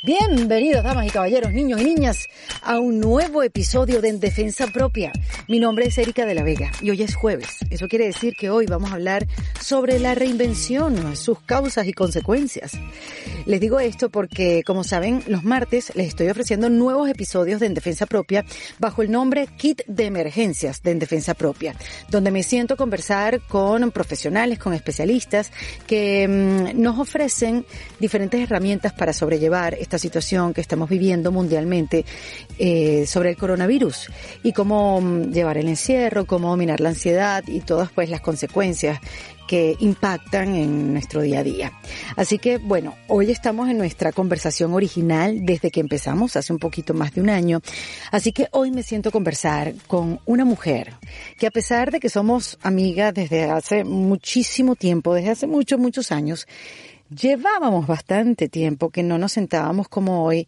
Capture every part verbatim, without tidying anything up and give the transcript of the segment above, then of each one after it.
Bienvenidos, damas y caballeros, niños y niñas, a un nuevo episodio de En Defensa Propia. Mi nombre es Erika de la Vega y hoy es jueves. Eso quiere decir que hoy vamos a hablar sobre la reinvención, sus causas y consecuencias. Les digo esto porque, como saben, los martes les estoy ofreciendo nuevos episodios de En Defensa Propia bajo el nombre Kit de Emergencias de En Defensa Propia, donde me siento a conversar con profesionales, con especialistas que mmm, nos ofrecen diferentes herramientas para sobrellevar esta situación que estamos viviendo mundialmente eh, sobre el coronavirus y cómo um, llevar el encierro, cómo dominar la ansiedad y todas pues las consecuencias que impactan en nuestro día a día. Así que, bueno, hoy estamos en nuestra conversación original desde que empezamos, hace un poquito más de un año. Así que hoy me siento a conversar con una mujer que, a pesar de que somos amigas desde hace muchísimo tiempo, desde hace muchos, muchos años, llevábamos bastante tiempo que no nos sentábamos como hoy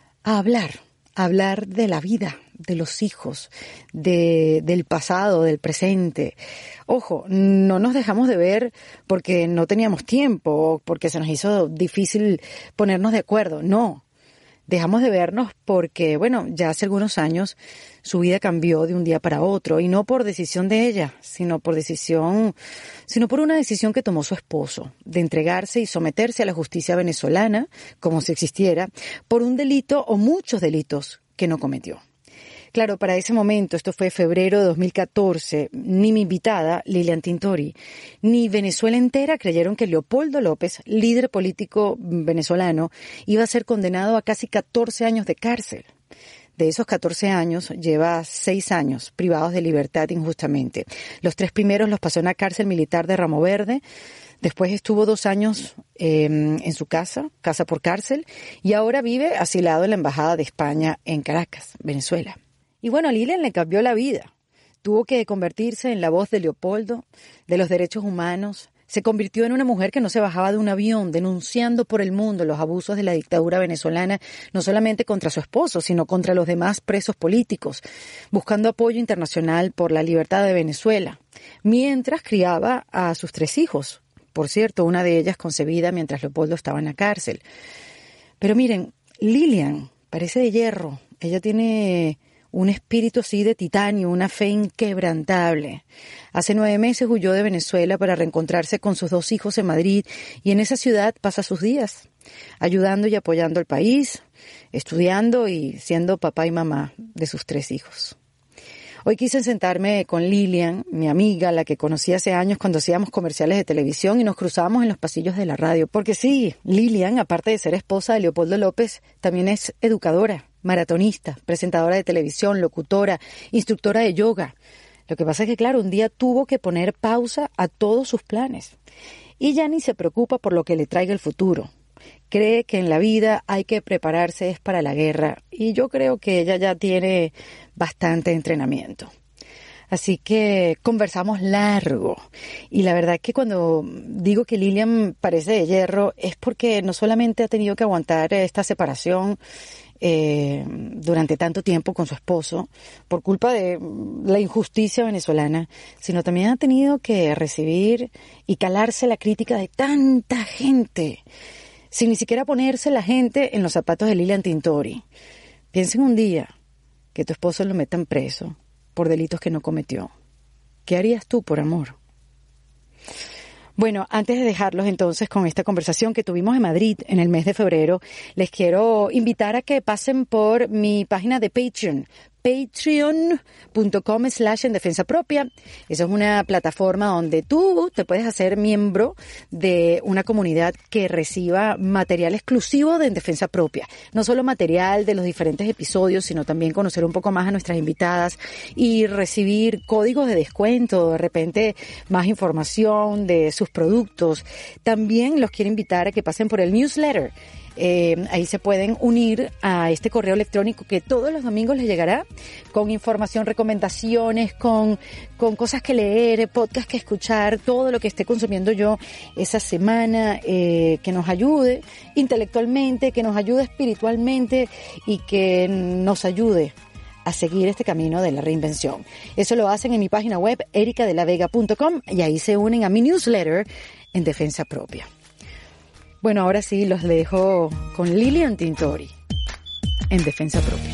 a hablar, a hablar de la vida, de los hijos, de, del pasado, del presente. Ojo, no nos dejamos de ver porque no teníamos tiempo, porque se nos hizo difícil ponernos de acuerdo. No, dejamos de vernos porque, bueno, ya hace algunos años su vida cambió de un día para otro y no por decisión de ella, sino por decisión, sino por una decisión que tomó su esposo de entregarse y someterse a la justicia venezolana, como si existiera, por un delito o muchos delitos que no cometió. Claro, para ese momento, esto fue febrero de dos mil catorce, ni mi invitada, Lilian Tintori, ni Venezuela entera creyeron que Leopoldo López, líder político venezolano, iba a ser condenado a casi catorce años de cárcel. De esos catorce años, lleva seis años privados de libertad injustamente. Los tres primeros los pasó en la cárcel militar de Ramo Verde. Después estuvo dos años eh, en su casa, casa por cárcel, y ahora vive asilado en la Embajada de España en Caracas, Venezuela. Y bueno, a Lilian le cambió la vida. Tuvo que convertirse en la voz de Leopoldo, de los derechos humanos. Se convirtió en una mujer que no se bajaba de un avión, denunciando por el mundo los abusos de la dictadura venezolana, no solamente contra su esposo, sino contra los demás presos políticos, buscando apoyo internacional por la libertad de Venezuela, mientras criaba a sus tres hijos. Por cierto, una de ellas concebida mientras Leopoldo estaba en la cárcel. Pero miren, Lilian parece de hierro. Ella tiene un espíritu así de titanio, una fe inquebrantable. Hace nueve meses huyó de Venezuela para reencontrarse con sus dos hijos en Madrid y en esa ciudad pasa sus días, ayudando y apoyando al país, estudiando y siendo papá y mamá de sus tres hijos. Hoy quise sentarme con Lilian, mi amiga, la que conocí hace años cuando hacíamos comerciales de televisión y nos cruzábamos en los pasillos de la radio. Porque sí, Lilian, aparte de ser esposa de Leopoldo López, también es educadora, maratonista, presentadora de televisión, locutora, instructora de yoga. Lo que pasa es que, claro, un día tuvo que poner pausa a todos sus planes. Y ya ni se preocupa por lo que le traiga el futuro. Cree que en la vida hay que prepararse es para la guerra y yo creo que ella ya tiene bastante entrenamiento. Así que conversamos largo y la verdad que cuando digo que Lilian parece de hierro es porque no solamente ha tenido que aguantar esta separación eh, durante tanto tiempo con su esposo por culpa de la injusticia venezolana, sino también ha tenido que recibir y calarse la crítica de tanta gente, sin ni siquiera ponerse la gente en los zapatos de Lilian Tintori. Piensen un día que tu esposo lo metan preso por delitos que no cometió. ¿Qué harías tú por amor? Bueno, antes de dejarlos entonces con esta conversación que tuvimos en Madrid en el mes de febrero, les quiero invitar a que pasen por mi página de Patreon, patreon.com slash en defensa propia. Esa es una plataforma donde tú te puedes hacer miembro de una comunidad que reciba material exclusivo de En Defensa Propia. No solo material de los diferentes episodios, sino también conocer un poco más a nuestras invitadas y recibir códigos de descuento, de repente más información de sus productos. También los quiero invitar a que pasen por el newsletter. Eh, ahí se pueden unir a este correo electrónico que todos los domingos les llegará con información, recomendaciones, con, con cosas que leer, podcast que escuchar, todo lo que esté consumiendo yo esa semana, eh, que nos ayude intelectualmente, que nos ayude espiritualmente y que nos ayude a seguir este camino de la reinvención. Eso lo hacen en mi página web, erica de la vega punto com, y ahí se unen a mi newsletter En Defensa Propia. Bueno, ahora sí los dejo con Lilian Tintori en Defensa Propia.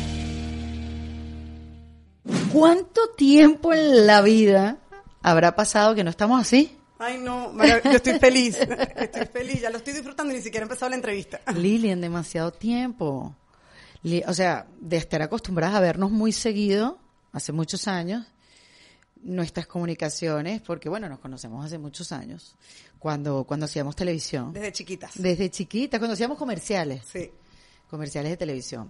¿Cuánto tiempo en la vida habrá pasado que no estamos así? Ay, no, yo estoy feliz, estoy feliz, ya lo estoy disfrutando y ni siquiera he empezado la entrevista. Lilian, demasiado tiempo. O sea, de estar acostumbradas a vernos muy seguido, hace muchos años, nuestras comunicaciones, porque bueno, nos conocemos hace muchos años, cuando cuando hacíamos televisión. Desde chiquitas. Desde chiquitas, cuando hacíamos comerciales. Sí. Comerciales de televisión.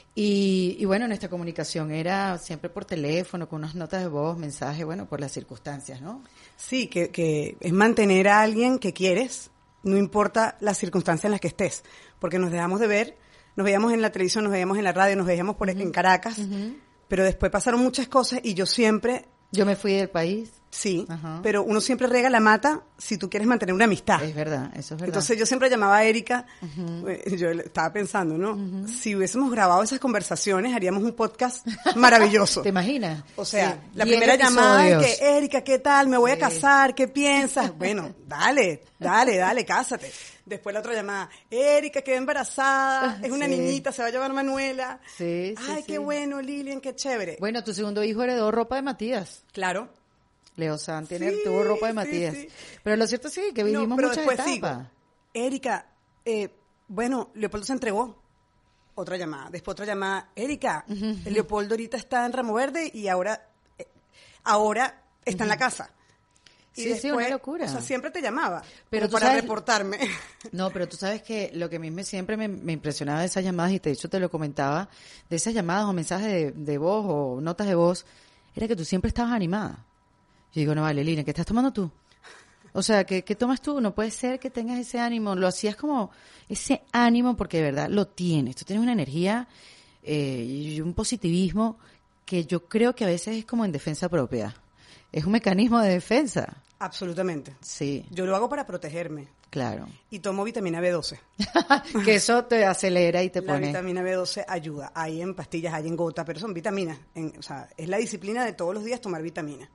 Y, y bueno, nuestra comunicación era siempre por teléfono, con unas notas de voz, mensajes, bueno, por las circunstancias, ¿no? Sí, que, que es mantener a alguien que quieres, no importa las circunstancias en las que estés, porque nos dejamos de ver, nos veíamos en la televisión, nos veíamos en la radio, nos veíamos por uh-huh. en Caracas, uh-huh. pero después pasaron muchas cosas y yo siempre... Yo me fui del país. Sí, uh-huh. pero uno siempre riega la mata si tú quieres mantener una amistad. Es verdad, eso es verdad. Entonces yo siempre llamaba a Erika, uh-huh. yo estaba pensando, ¿no? Uh-huh. Si hubiésemos grabado esas conversaciones, haríamos un podcast maravilloso. ¿Te imaginas? O sea, sí. la primera episodios. llamada es que, Erika, ¿qué tal? Me voy sí. a casar, ¿qué piensas? Bueno, dale, dale, dale, cásate. Después la otra llamada, Erika quedó embarazada, es una sí. niñita, se va a llamar Manuela. Sí, sí, Ay, sí. qué bueno, Lilian, qué chévere. Bueno, tu segundo hijo heredó ropa de Matías. Claro. Leo Santianer sí, tuvo ropa de Matías. Sí, sí. Pero lo cierto sí, que vivimos no, pero muchas después etapas. Sigo. Erika, eh, bueno, Leopoldo se entregó. Otra llamada. Después otra llamada. Erika, uh-huh. Leopoldo ahorita está en Ramo Verde y ahora, eh, ahora está uh-huh. en la casa. Y sí, después, sí, una locura. O sea, siempre te llamaba pero para sabes, reportarme. No, pero tú sabes que lo que a mí me, siempre me, me impresionaba de esas llamadas, y de hecho te lo comentaba, de esas llamadas o mensajes de, de voz o notas de voz, era que tú siempre estabas animada. Yo digo, no vale, Lina, ¿qué estás tomando tú? O sea, ¿qué, ¿qué tomas tú? No puede ser que tengas ese ánimo. Lo hacías como ese ánimo porque de verdad lo tienes. Tú tienes una energía eh, y un positivismo que yo creo que a veces es como en defensa propia. Es un mecanismo de defensa. Absolutamente. Sí. Yo lo hago para protegerme. Claro. Y tomo vitamina B doce. Que eso te acelera y te la pone... La vitamina B doce ayuda. Hay en pastillas, hay en gota, pero son vitaminas. En, o sea, es la disciplina de todos los días tomar vitamina.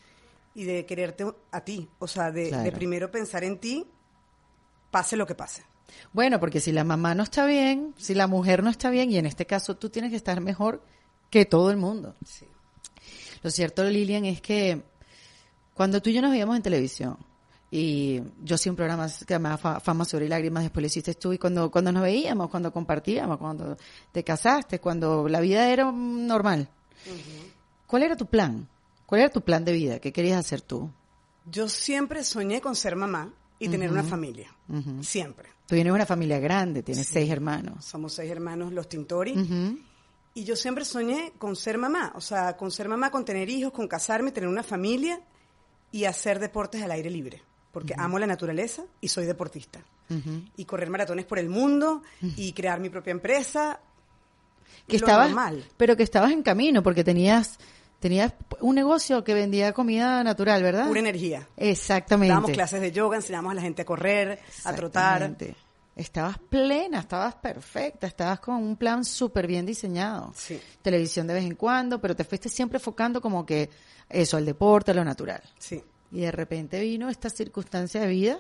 Y de quererte a ti. O sea, de, claro. de primero pensar en ti, pase lo que pase. Bueno, porque si la mamá no está bien, si la mujer no está bien, y en este caso tú tienes que estar mejor que todo el mundo. Sí. Lo cierto, Lilian, es que cuando tú y yo nos veíamos en televisión, y yo hacía un programa que se llamaba Fama sobre lágrimas, después lo hiciste tú, y cuando, cuando nos veíamos, cuando compartíamos, cuando te casaste, cuando la vida era normal, uh-huh. ¿cuál era tu plan? ¿Cuál era tu plan de vida? ¿Qué querías hacer tú? Yo siempre soñé con ser mamá y uh-huh. tener una familia, uh-huh. siempre. Tú tienes una familia grande, tienes sí. seis hermanos. Somos seis hermanos, los Tintori. Uh-huh. Y yo siempre soñé con ser mamá, o sea, con ser mamá, con tener hijos, con casarme, tener una familia y hacer deportes al aire libre, porque uh-huh. amo la naturaleza y soy deportista. Uh-huh. Y correr maratones por el mundo uh-huh. y crear mi propia empresa. Que lo estabas, normal. Pero que estabas en camino, porque tenías tenías un negocio que vendía comida natural, ¿verdad? Pura energía. Exactamente. Dábamos clases de yoga, enseñábamos a la gente a correr, a trotar. Estabas plena, estabas perfecta, estabas con un plan súper bien diseñado. Sí. Televisión de vez en cuando, pero te fuiste siempre enfocando como que eso, al deporte, a lo natural. Sí. Y de repente vino esta circunstancia de vida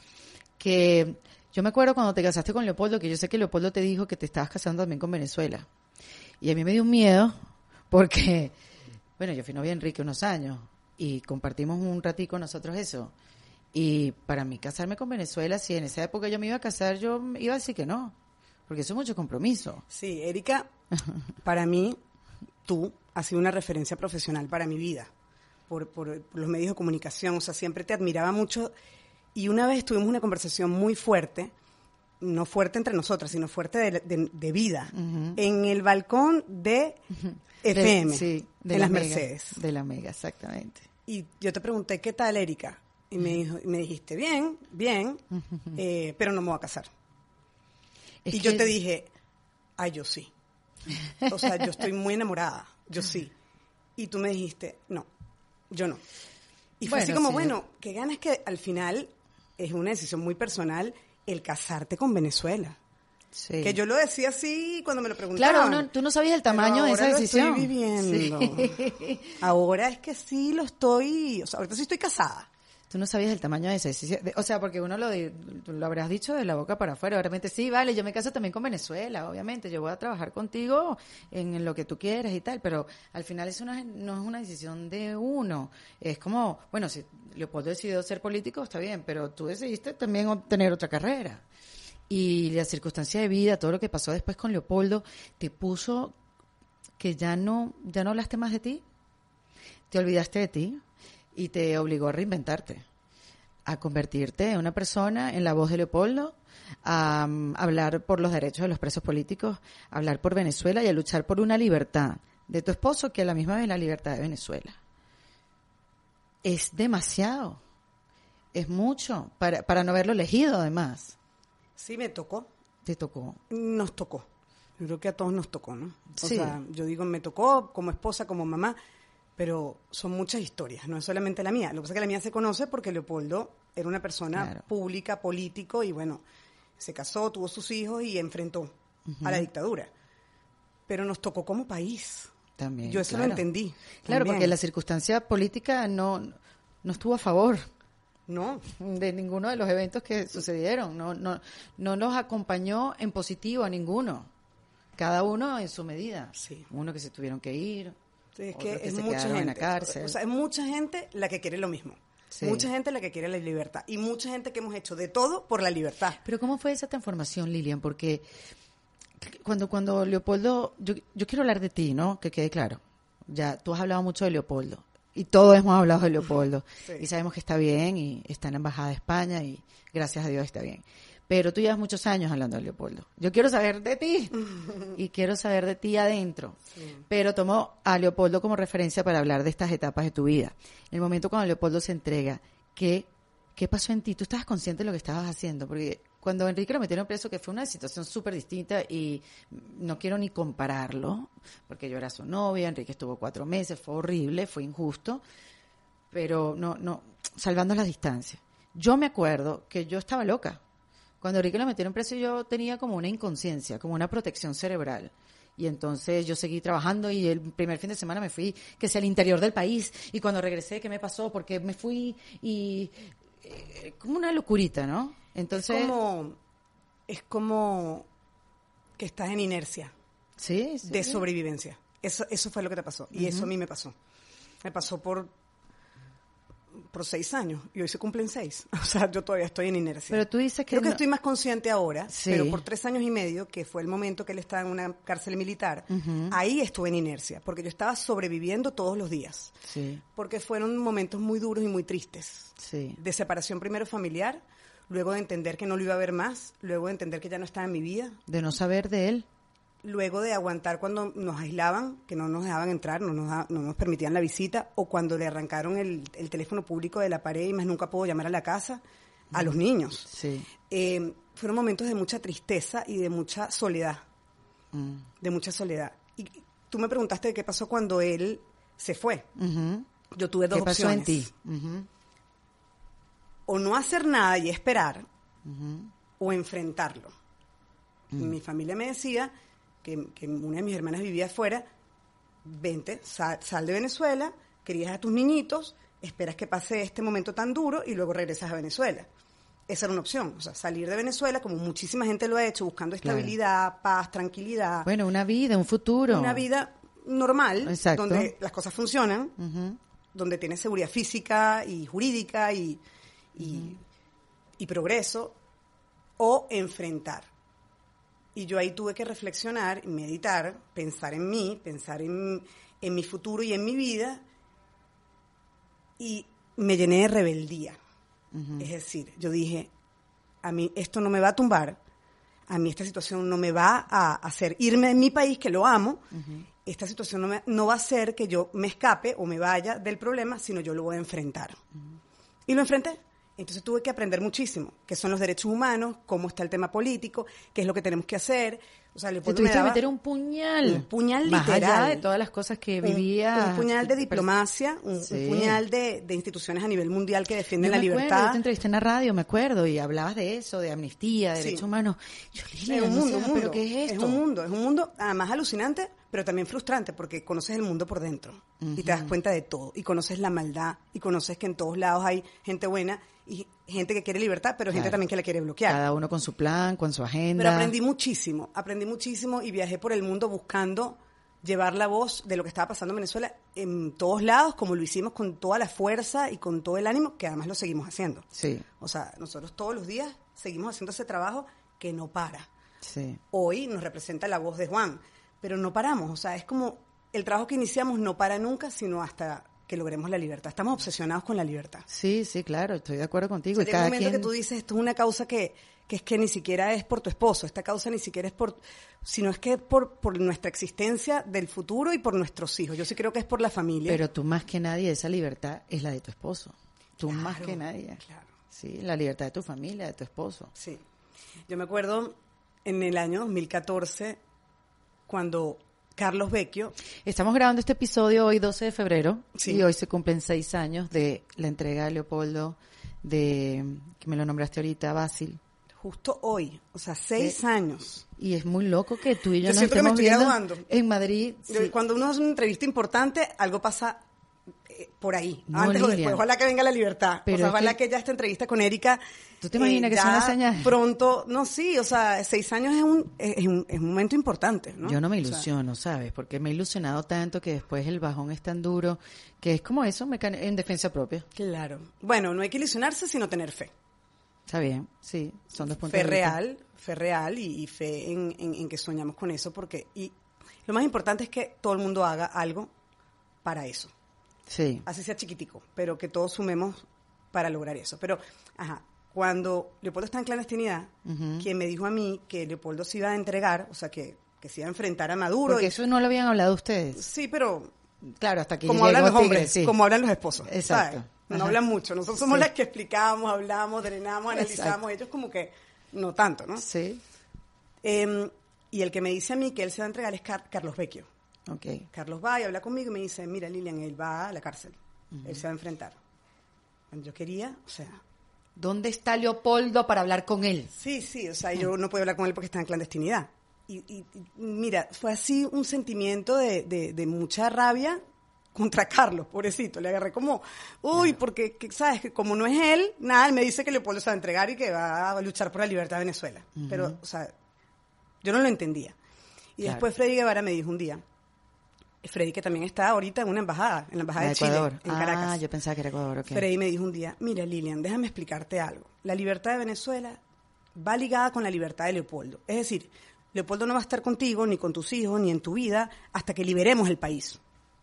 que yo me acuerdo cuando te casaste con Leopoldo, que yo sé que Leopoldo te dijo que te estabas casando también con Venezuela. Y a mí me dio un miedo porque, bueno, yo fui novia de Enrique unos años y compartimos un ratico nosotros eso. Y para mí casarme con Venezuela, si en esa época yo me iba a casar, yo iba a decir que no, porque eso es mucho compromiso. Sí, Erika, para mí, tú has sido una referencia profesional para mi vida, por, por, por los medios de comunicación, o sea, siempre te admiraba mucho. Y una vez tuvimos una conversación muy fuerte, no fuerte entre nosotras, sino fuerte de, de, de vida, uh-huh. en el balcón de uh-huh. F M, de, sí, de en la las Mega, Mercedes. De la Mega, exactamente. Y yo te pregunté, ¿qué tal, Erika? Y me, dijo, me dijiste, bien, bien, uh-huh. eh, pero no me voy a casar. Es y que... yo te dije, ay, yo sí. O sea, yo estoy muy enamorada, yo sí. Y tú me dijiste, no, yo no. Y fue bueno, así como, sí. bueno, qué ganas que al final es una decisión muy personal el casarte con Venezuela. Sí. Que yo lo decía así cuando me lo preguntaban. Claro, no, tú no sabías el tamaño de esa decisión. Ahora lo estoy viviendo. Sí. Ahora es que sí lo estoy, o sea, ahorita sí estoy casada. Tú no sabías el tamaño de ese decisión. O sea, porque uno lo, lo habrás dicho de la boca para afuera. Realmente sí, vale, yo me caso también con Venezuela, obviamente. Yo voy a trabajar contigo en, en lo que tú quieras y tal, pero al final eso no es, no es una decisión de uno. Es como, bueno, si Leopoldo decidió ser político, está bien, pero tú decidiste también obtener otra carrera. Y la circunstancia de vida, todo lo que pasó después con Leopoldo, te puso que ya no, ya no hablaste más de ti, te olvidaste de ti. Y te obligó a reinventarte, a convertirte en una persona, en la voz de Leopoldo, a um, hablar por los derechos de los presos políticos, a hablar por Venezuela y a luchar por una libertad de tu esposo que a la misma vez la libertad de Venezuela. Es demasiado, es mucho, para, para no haberlo elegido además. Sí, me tocó. ¿Te tocó? Nos tocó. Yo creo que a todos nos tocó, ¿no? O sí. sea, yo digo, me tocó como esposa, como mamá, pero son muchas historias, no es solamente la mía. Lo que pasa es que la mía se conoce porque Leopoldo era una persona claro. pública, político, y bueno, se casó, tuvo sus hijos y enfrentó uh-huh. a la dictadura. Pero nos tocó como país. También, Yo eso claro. lo entendí. Claro, también. Porque la circunstancia política no, no estuvo a favor. No. De ninguno de los eventos que sucedieron. No, no, no los acompañó en positivo a ninguno. Cada uno en su medida. Sí. Uno que se tuvieron que ir. Sí, es que, que es se mucha gente, en la cárcel. O sea, es mucha gente la que quiere lo mismo. Sí. Mucha gente la que quiere la libertad. Y mucha gente que hemos hecho de todo por la libertad. Pero ¿cómo fue esa transformación, Lilian? Porque cuando, cuando Leopoldo... Yo, yo quiero hablar de ti, ¿no? Que quede claro. Ya, tú has hablado mucho de Leopoldo. Y todos hemos hablado de Leopoldo. Sí. Y sabemos que está bien y está en la Embajada de España y gracias a Dios está bien. Pero tú llevas muchos años hablando de Leopoldo. Yo quiero saber de ti y quiero saber de ti adentro. Sí. Pero tomo a Leopoldo como referencia para hablar de estas etapas de tu vida. En el momento cuando Leopoldo se entrega, ¿qué, qué pasó en ti? ¿Tú estabas consciente de lo que estabas haciendo? Porque cuando Enrique lo metieron preso, que fue una situación súper distinta y no quiero ni compararlo, porque yo era su novia, Enrique estuvo cuatro meses, fue horrible, fue injusto, pero no, no, salvando las distancias. Yo me acuerdo que yo estaba loca. Cuando Enrique lo metieron preso yo tenía como una inconsciencia, como una protección cerebral. Y entonces yo seguí trabajando y el primer fin de semana me fui, que sea al interior del país. Y cuando regresé, ¿qué me pasó? Porque me fui y... Eh, como una locurita, ¿no? Entonces... Es como, es como que estás en inercia. Sí, sí. De sobrevivencia. Eso, eso fue lo que te pasó. Y uh-huh. eso a mí me pasó. Me pasó por... por seis años, y hoy se cumplen seis. O sea, yo todavía estoy en inercia. Pero tú dices que... Creo que no... estoy más consciente ahora, sí. pero por tres años y medio, que fue el momento que él estaba en una cárcel militar, uh-huh. ahí estuve en inercia, porque yo estaba sobreviviendo todos los días. Sí. Porque fueron momentos muy duros y muy tristes. Sí. De separación primero familiar, luego de entender que no lo iba a ver más, luego de entender que ya no estaba en mi vida. De no saber de él. Luego de aguantar cuando nos aislaban, que no nos dejaban entrar, no nos, no nos permitían la visita, o cuando le arrancaron el, el teléfono público de la pared y más nunca pudo llamar a la casa, a los niños. Sí. Eh, fueron momentos de mucha tristeza y de mucha soledad, mm. de mucha soledad. Y tú me preguntaste de qué pasó cuando él se fue. Uh-huh. Yo tuve dos ¿Qué pasó opciones. en ti? Uh-huh. O no hacer nada y esperar, uh-huh. o enfrentarlo. Uh-huh. Mi familia me decía... Que, que una de mis hermanas vivía afuera, vente, sal, sal de Venezuela, crías a tus niñitos, esperas que pase este momento tan duro y luego regresas a Venezuela. Esa era una opción, o sea, salir de Venezuela, como muchísima gente lo ha hecho, buscando estabilidad, claro. paz, tranquilidad. Bueno, una vida, un futuro. Una vida normal, exacto. donde las cosas funcionan, uh-huh. donde tienes seguridad física y jurídica y, y, uh-huh. y progreso, o enfrentar. Y yo ahí tuve que reflexionar, meditar, pensar en mí, pensar en, en mi futuro y en mi vida, y me llené de rebeldía. Uh-huh. Es decir, yo dije, a mí esto no me va a tumbar, a mí esta situación no me va a hacer irme de mi país, que lo amo, uh-huh. esta situación no, me, no va a hacer que yo me escape o me vaya del problema, sino yo lo voy a enfrentar. Uh-huh. Y lo enfrenté. Entonces tuve que aprender muchísimo, qué son los derechos humanos, cómo está el tema político, qué es lo que tenemos que hacer, O sea, Leopoldo te tuviste que meter un puñal. Un puñal más literal. Más allá de todas las cosas que vivía. Un, un puñal de diplomacia, un, sí. un puñal de, de instituciones a nivel mundial que defienden yo la me libertad. Acuerdo, yo te entrevisté en la radio, me acuerdo, y hablabas de eso, de amnistía, de sí. derechos humanos. Yo, Lilia, es un mundo, no sé, un mundo. ¿pero qué es esto? Es un mundo, es un mundo además alucinante, pero también frustrante, porque conoces el mundo por dentro uh-huh. y te das cuenta de todo, y conoces la maldad, y conoces que en todos lados hay gente buena, y gente que quiere libertad, pero gente claro. también que la quiere bloquear. Cada uno con su plan, con su agenda. Pero aprendí muchísimo, aprendí muchísimo y viajé por el mundo buscando llevar la voz de lo que estaba pasando en Venezuela en todos lados, como lo hicimos con toda la fuerza y con todo el ánimo, que además lo seguimos haciendo. Sí. O sea, nosotros todos los días seguimos haciendo ese trabajo que no para. Sí. Hoy nos representa la voz de Juan, pero no paramos. O sea, es como el trabajo que iniciamos no para nunca, sino hasta que logremos la libertad. Estamos obsesionados con la libertad. Sí, sí, claro, estoy de acuerdo contigo. O sea, y cada un momento quien... que tú dices, esto es una causa que, que es que ni siquiera es por tu esposo, esta causa ni siquiera es por, sino es que es por, por nuestra existencia del futuro y por nuestros hijos. Yo sí creo que es por la familia. Pero tú más que nadie, esa libertad es la de tu esposo. Tú claro, más que nadie. Claro. Sí, la libertad de tu familia, de tu esposo. Sí. Yo me acuerdo en el año dos mil catorce, cuando Carlos Vecchio. Estamos grabando este episodio hoy doce de febrero sí. y hoy se cumplen seis años de la entrega de Leopoldo, de que me lo nombraste ahorita, Basil. Justo hoy, o sea, seis eh, años. Y es muy loco que tú y yo, yo nos estemos que me viendo graduando. En Madrid. Sí. Cuando uno hace una entrevista importante, algo pasa eh, por ahí, no, antes Lilia. o después. Ojalá que venga la libertad. Pero o sea, ojalá que... que ya esta entrevista con Erika. ¿Tú te imaginas eh, que son las señales? Pronto, no, sí, o sea, seis años es un, es un, es un momento importante, ¿no? Yo no me ilusiono, o sea, ¿sabes? Porque me he ilusionado tanto que después el bajón es tan duro que es como eso, en defensa propia. Claro. Bueno, no hay que ilusionarse, sino tener fe. Está bien, sí, son dos puntos fe de vista. real, fe real y, y fe en, en, en que soñamos con eso, porque y lo más importante es que todo el mundo haga algo para eso. Sí. Así sea chiquitico, pero que todos sumemos para lograr eso. Pero, ajá, cuando Leopoldo está en clandestinidad, uh-huh. quien me dijo a mí que Leopoldo se iba a entregar, o sea, que, que se iba a enfrentar a Maduro. Porque y, eso no lo habían hablado ustedes. Sí, pero... Claro, hasta que como hablan los Tigre, hombres, sí. como hablan los esposos. Exacto. ¿Sabes? No hablan mucho. Nosotros somos sí. las que explicamos, hablamos, drenamos, analizamos. Exacto. Ellos como que no tanto, ¿no? Sí. Eh, y el que me dice a mí que él se va a entregar es Car- Carlos Vecchio. Okay. Carlos va y habla conmigo y me dice, mira, Lilian, él va a la cárcel. Uh-huh. Él se va a enfrentar. Yo quería, o sea... ¿Dónde está Leopoldo para hablar con él? Sí, sí, o sea, yo no puedo hablar con él porque está en clandestinidad. Y, y, y mira, fue así un sentimiento de, de, de mucha rabia contra Carlos, pobrecito. Le agarré como, uy, porque, que, ¿sabes? Que como no es él, nada, él me dice que Leopoldo se va a entregar y que va a luchar por la libertad de Venezuela. Uh-huh. Pero, o sea, yo no lo entendía. Y claro. Después Freddy Guevara me dijo un día, Freddy que también está ahorita en una embajada, en la embajada de, de Chile, en Caracas. Ah, yo pensaba que era Ecuador, okay. Freddy me dijo un día, mira Lilian, déjame explicarte algo. La libertad de Venezuela va ligada con la libertad de Leopoldo. Es decir, Leopoldo no va a estar contigo, ni con tus hijos, ni en tu vida, hasta que liberemos el país.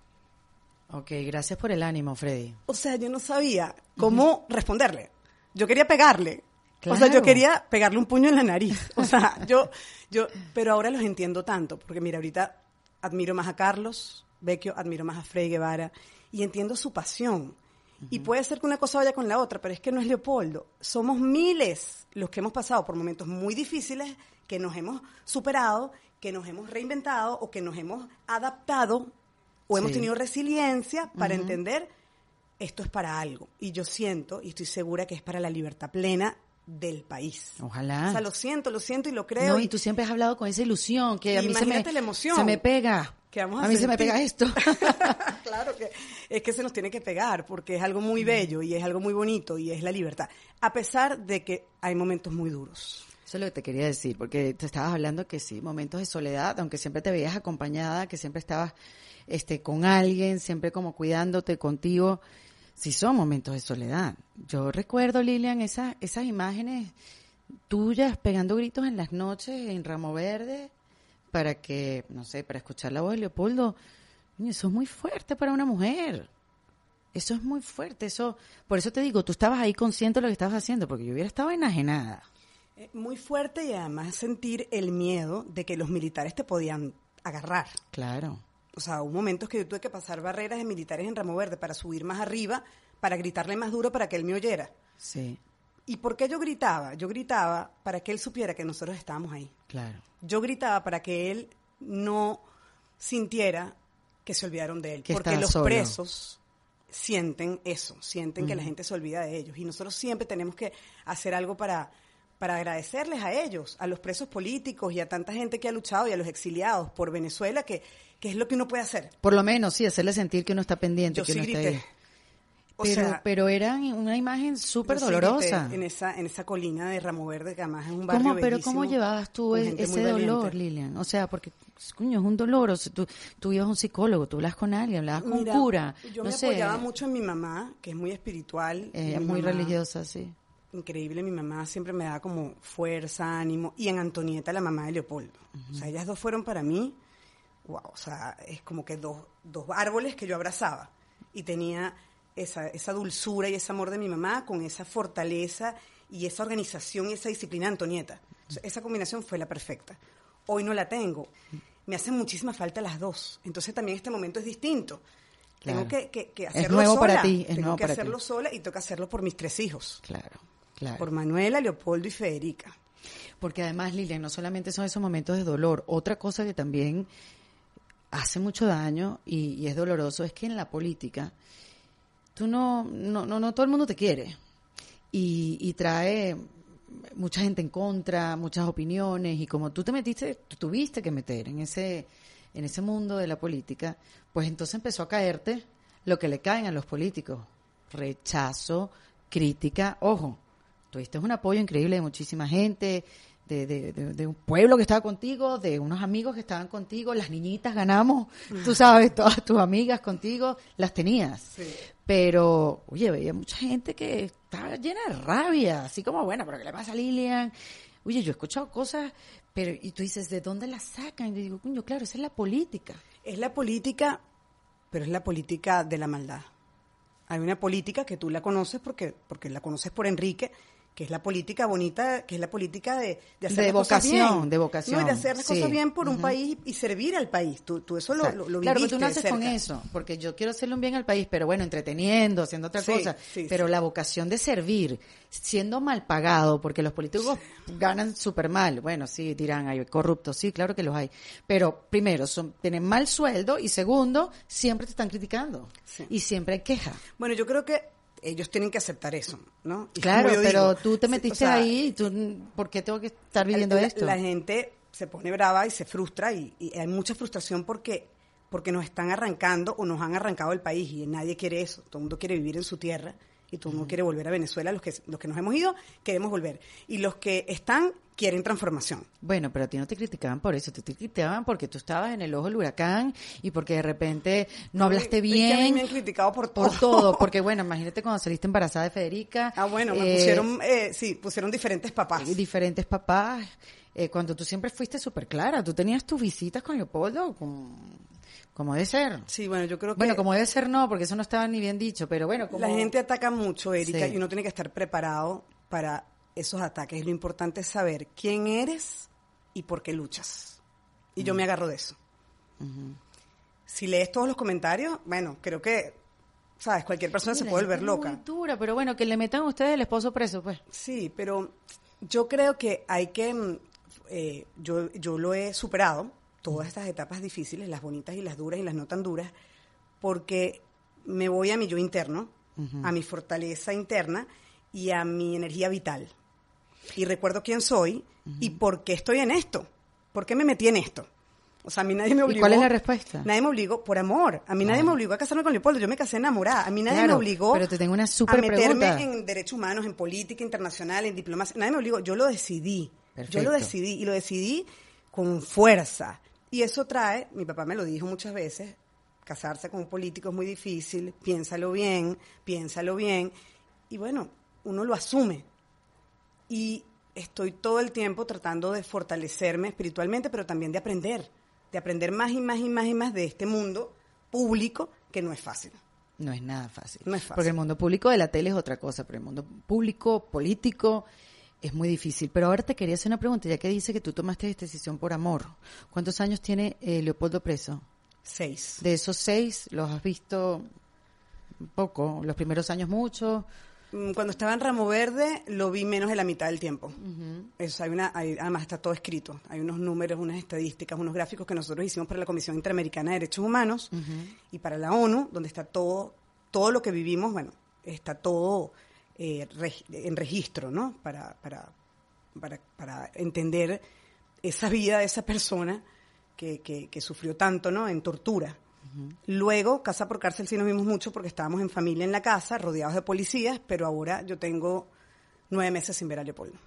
Ok, gracias por el ánimo, Freddy. O sea, yo no sabía cómo uh-huh. responderle. Yo quería pegarle. Claro. O sea, yo quería pegarle un puño en la nariz. O sea, yo, yo, pero ahora los entiendo tanto, porque mira, ahorita admiro más a Carlos Vecchio, admiro más a Freddy Guevara, y entiendo su pasión. Uh-huh. Y puede ser que una cosa vaya con la otra, pero es que no es Leopoldo. Somos miles los que hemos pasado por momentos muy difíciles, que nos hemos superado, que nos hemos reinventado o que nos hemos adaptado o sí. hemos tenido resiliencia para uh-huh. entender esto es para algo. Y yo siento, y estoy segura que es para la libertad plena del país. Ojalá. O sea, lo siento, lo siento y lo creo. No, y, y tú siempre has hablado con esa ilusión que a mí se me, la emoción se me pega. Que vamos a a mí sentir. se me pega esto. Claro que es que se nos tiene que pegar porque es algo muy bello y es algo muy bonito y es la libertad. A pesar de que hay momentos muy duros. Eso es lo que te quería decir, porque te estabas hablando que sí, momentos de soledad, aunque siempre te veías acompañada, que siempre estabas este, con alguien, siempre como cuidándote contigo. Sí son momentos de soledad. Yo recuerdo, Lilian, esas, esas imágenes tuyas pegando gritos en las noches en Ramo Verde para que, no sé, para escuchar la voz de Leopoldo. Eso es muy fuerte para una mujer. Eso es muy fuerte. Eso, por eso te digo, tú estabas ahí consciente de lo que estabas haciendo, porque yo hubiera estado enajenada. Muy fuerte y además sentir el miedo de que los militares te podían agarrar. Claro. O sea, hubo momentos que yo tuve que pasar barreras de militares en Ramo Verde para subir más arriba, para gritarle más duro para que él me oyera. Sí. ¿Y por qué yo gritaba? Yo gritaba para que él supiera que nosotros estábamos ahí. Claro. Yo gritaba para que él no sintiera que se olvidaron de él. Que porque los solo. presos sienten eso, sienten uh-huh. que la gente se olvida de ellos. Y nosotros siempre tenemos que hacer algo para, para agradecerles a ellos, a los presos políticos y a tanta gente que ha luchado y a los exiliados por Venezuela, que, que es lo que uno puede hacer. Por lo menos, sí, hacerle sentir que uno está pendiente, yo que sí uno grité. está ahí. O pero, sea, pero era una imagen súper sí dolorosa. grité en esa, en esa colina de Ramo Verde, que además es un barrio ¿Cómo, pero bellísimo, cómo llevabas tú con e- gente ese muy dolor, valiente. Lilian? O sea, porque, coño, es un dolor. O sea, tú, tú ibas a un psicólogo, tú hablas con alguien, hablabas con Mira, un cura. Yo no me sé. apoyaba mucho en mi mamá, que es muy espiritual. Ella es Mi muy mamá, religiosa, sí. increíble, mi mamá siempre me da como fuerza, ánimo. Y en Antonieta, la mamá de Leopoldo. Uh-huh. O sea, ellas dos fueron para mí, wow, o sea, es como que dos, dos árboles que yo abrazaba. Y tenía esa, esa dulzura y ese amor de mi mamá con esa fortaleza y esa organización y esa disciplina de Antonieta. O sea, esa combinación fue la perfecta. Hoy no la tengo. Me hacen muchísima falta las dos. Entonces también este momento es distinto. Claro. Tengo que, que, que hacerlo es nuevo sola. Para ti, es tengo nuevo que para hacerlo ti. sola y tengo que hacerlo por mis tres hijos. Claro, claro. Por Manuela, Leopoldo y Federica. Porque además, Lilian, no solamente son esos momentos de dolor, otra cosa que también hace mucho daño y, y es doloroso es que en la política tú no, no, no, no todo el mundo te quiere y, y trae mucha gente en contra, muchas opiniones, y como tú te metiste, tú tuviste que meter en ese, en ese mundo de la política, pues entonces empezó a caerte lo que le caen a los políticos: rechazo, crítica. Ojo, tuviste un apoyo increíble de muchísima gente, de, de, de, de un pueblo que estaba contigo, de unos amigos que estaban contigo, las niñitas ganamos, tú sabes, todas tus amigas contigo, las tenías. Sí. Pero, oye, veía mucha gente que estaba llena de rabia, así como, bueno, ¿pero qué le pasa a Lilian? Oye, yo he escuchado cosas, pero, y tú dices, ¿de dónde las sacan? Y yo digo, coño, claro, esa es la política. Es la política, pero es la política de la maldad. Hay una política que tú la conoces porque, porque la conoces por Enrique, que es la política bonita, que es la política de, de hacer de las cosas bien. vocación, de vocación. No, y de hacer las sí. cosas bien por uh-huh. un país y servir al país. Tú, tú eso lo, o sea, lo, lo claro, viviste pero tú naces de cerca. con eso, porque yo quiero hacerle un bien al país, pero bueno, entreteniendo, haciendo otra sí, cosa. Sí, pero sí. la vocación de servir, siendo mal pagado, porque los políticos sí. ganan súper mal. Bueno, sí, dirán, hay corruptos, sí, claro que los hay. Pero primero, son, tienen mal sueldo, y segundo, siempre te están criticando. Sí. Y siempre hay queja. Bueno, yo creo que ellos tienen que aceptar eso, ¿no? Y claro, pero digo, tú te metiste o sea, ahí, tú, ¿por qué tengo que estar viviendo la, esto? La gente se pone brava y se frustra y, y hay mucha frustración porque, porque nos están arrancando o nos han arrancado el país y nadie quiere eso. Todo el mundo quiere vivir en su tierra y todo el mundo uh-huh. quiere volver a Venezuela. Los que, los que nos hemos ido queremos volver. Y los que están quieren transformación. Bueno, pero a ti no te criticaban por eso, te criticaban porque tú estabas en el ojo del huracán y porque de repente no hablaste bien. Es que a mí me han criticado por todo. Por todo, porque bueno, imagínate cuando saliste embarazada de Federica. Ah, bueno, me eh, pusieron, eh, sí, pusieron diferentes papás. Diferentes papás, eh, cuando tú siempre fuiste súper clara, tú tenías tus visitas con Leopoldo, como, como debe ser. Sí, bueno, yo creo que... Bueno, como debe ser no, porque eso no estaba ni bien dicho, pero bueno, como... La gente ataca mucho, Erika, sí. y uno tiene que estar preparado para esos ataques. Lo importante es saber quién eres y por qué luchas. Y uh-huh. yo me agarro de eso. Uh-huh. Si lees todos los comentarios, bueno, creo que, ¿sabes? Cualquier persona Mira, se puede volver loca. Muy dura, pero bueno, que le metan a ustedes el esposo preso, pues. Sí, pero yo creo que hay que... Eh, yo, yo lo he superado, todas estas etapas difíciles, las bonitas y las duras y las no tan duras, porque me voy a mi yo interno, uh-huh. a mi fortaleza interna y a mi energía vital. Y recuerdo quién soy uh-huh. y por qué estoy en esto. ¿Por qué me metí en esto? O sea, a mí nadie me obligó. ¿Y cuál es la respuesta? Nadie me obligó por amor. A mí nadie claro. me obligó a casarme con Leopoldo. Yo me casé enamorada. A mí nadie claro, me obligó pero te tengo una super a meterme pregunta. en derechos humanos, en política internacional, en diplomacia. Nadie me obligó. Yo lo decidí. Perfecto. Yo lo decidí y lo decidí con fuerza. Y eso trae, mi papá me lo dijo muchas veces, casarse con un político es muy difícil, piénsalo bien, piénsalo bien. Y bueno, uno lo asume. Y estoy todo el tiempo tratando de fortalecerme espiritualmente, pero también de aprender, de aprender más y más y más y más de este mundo público que no es fácil. No es nada fácil. No es fácil. Porque el mundo público de la tele es otra cosa, pero el mundo público, político, es muy difícil. Pero ahora te quería hacer una pregunta, ya que dice que tú tomaste esta decisión por amor. ¿Cuántos años tiene eh, Leopoldo preso? Seis. De esos seis, ¿los has visto poco? ¿Los primeros años mucho? Cuando estaba en Ramo Verde lo vi menos de la mitad del tiempo. Uh-huh. Eso, hay una, hay, además está todo escrito. Hay unos números, unas estadísticas, unos gráficos que nosotros hicimos para la Comisión Interamericana de Derechos Humanos uh-huh. y para la ONU, donde está todo, todo lo que vivimos, bueno, está todo eh, reg- en registro, ¿no? Para, para, para, para entender esa vida de esa persona que, que, que sufrió tanto, ¿no? En tortura. Luego, casa por cárcel sí nos vimos mucho porque estábamos en familia en la casa, rodeados de policías, pero ahora yo tengo nueve meses sin ver a Leopoldo.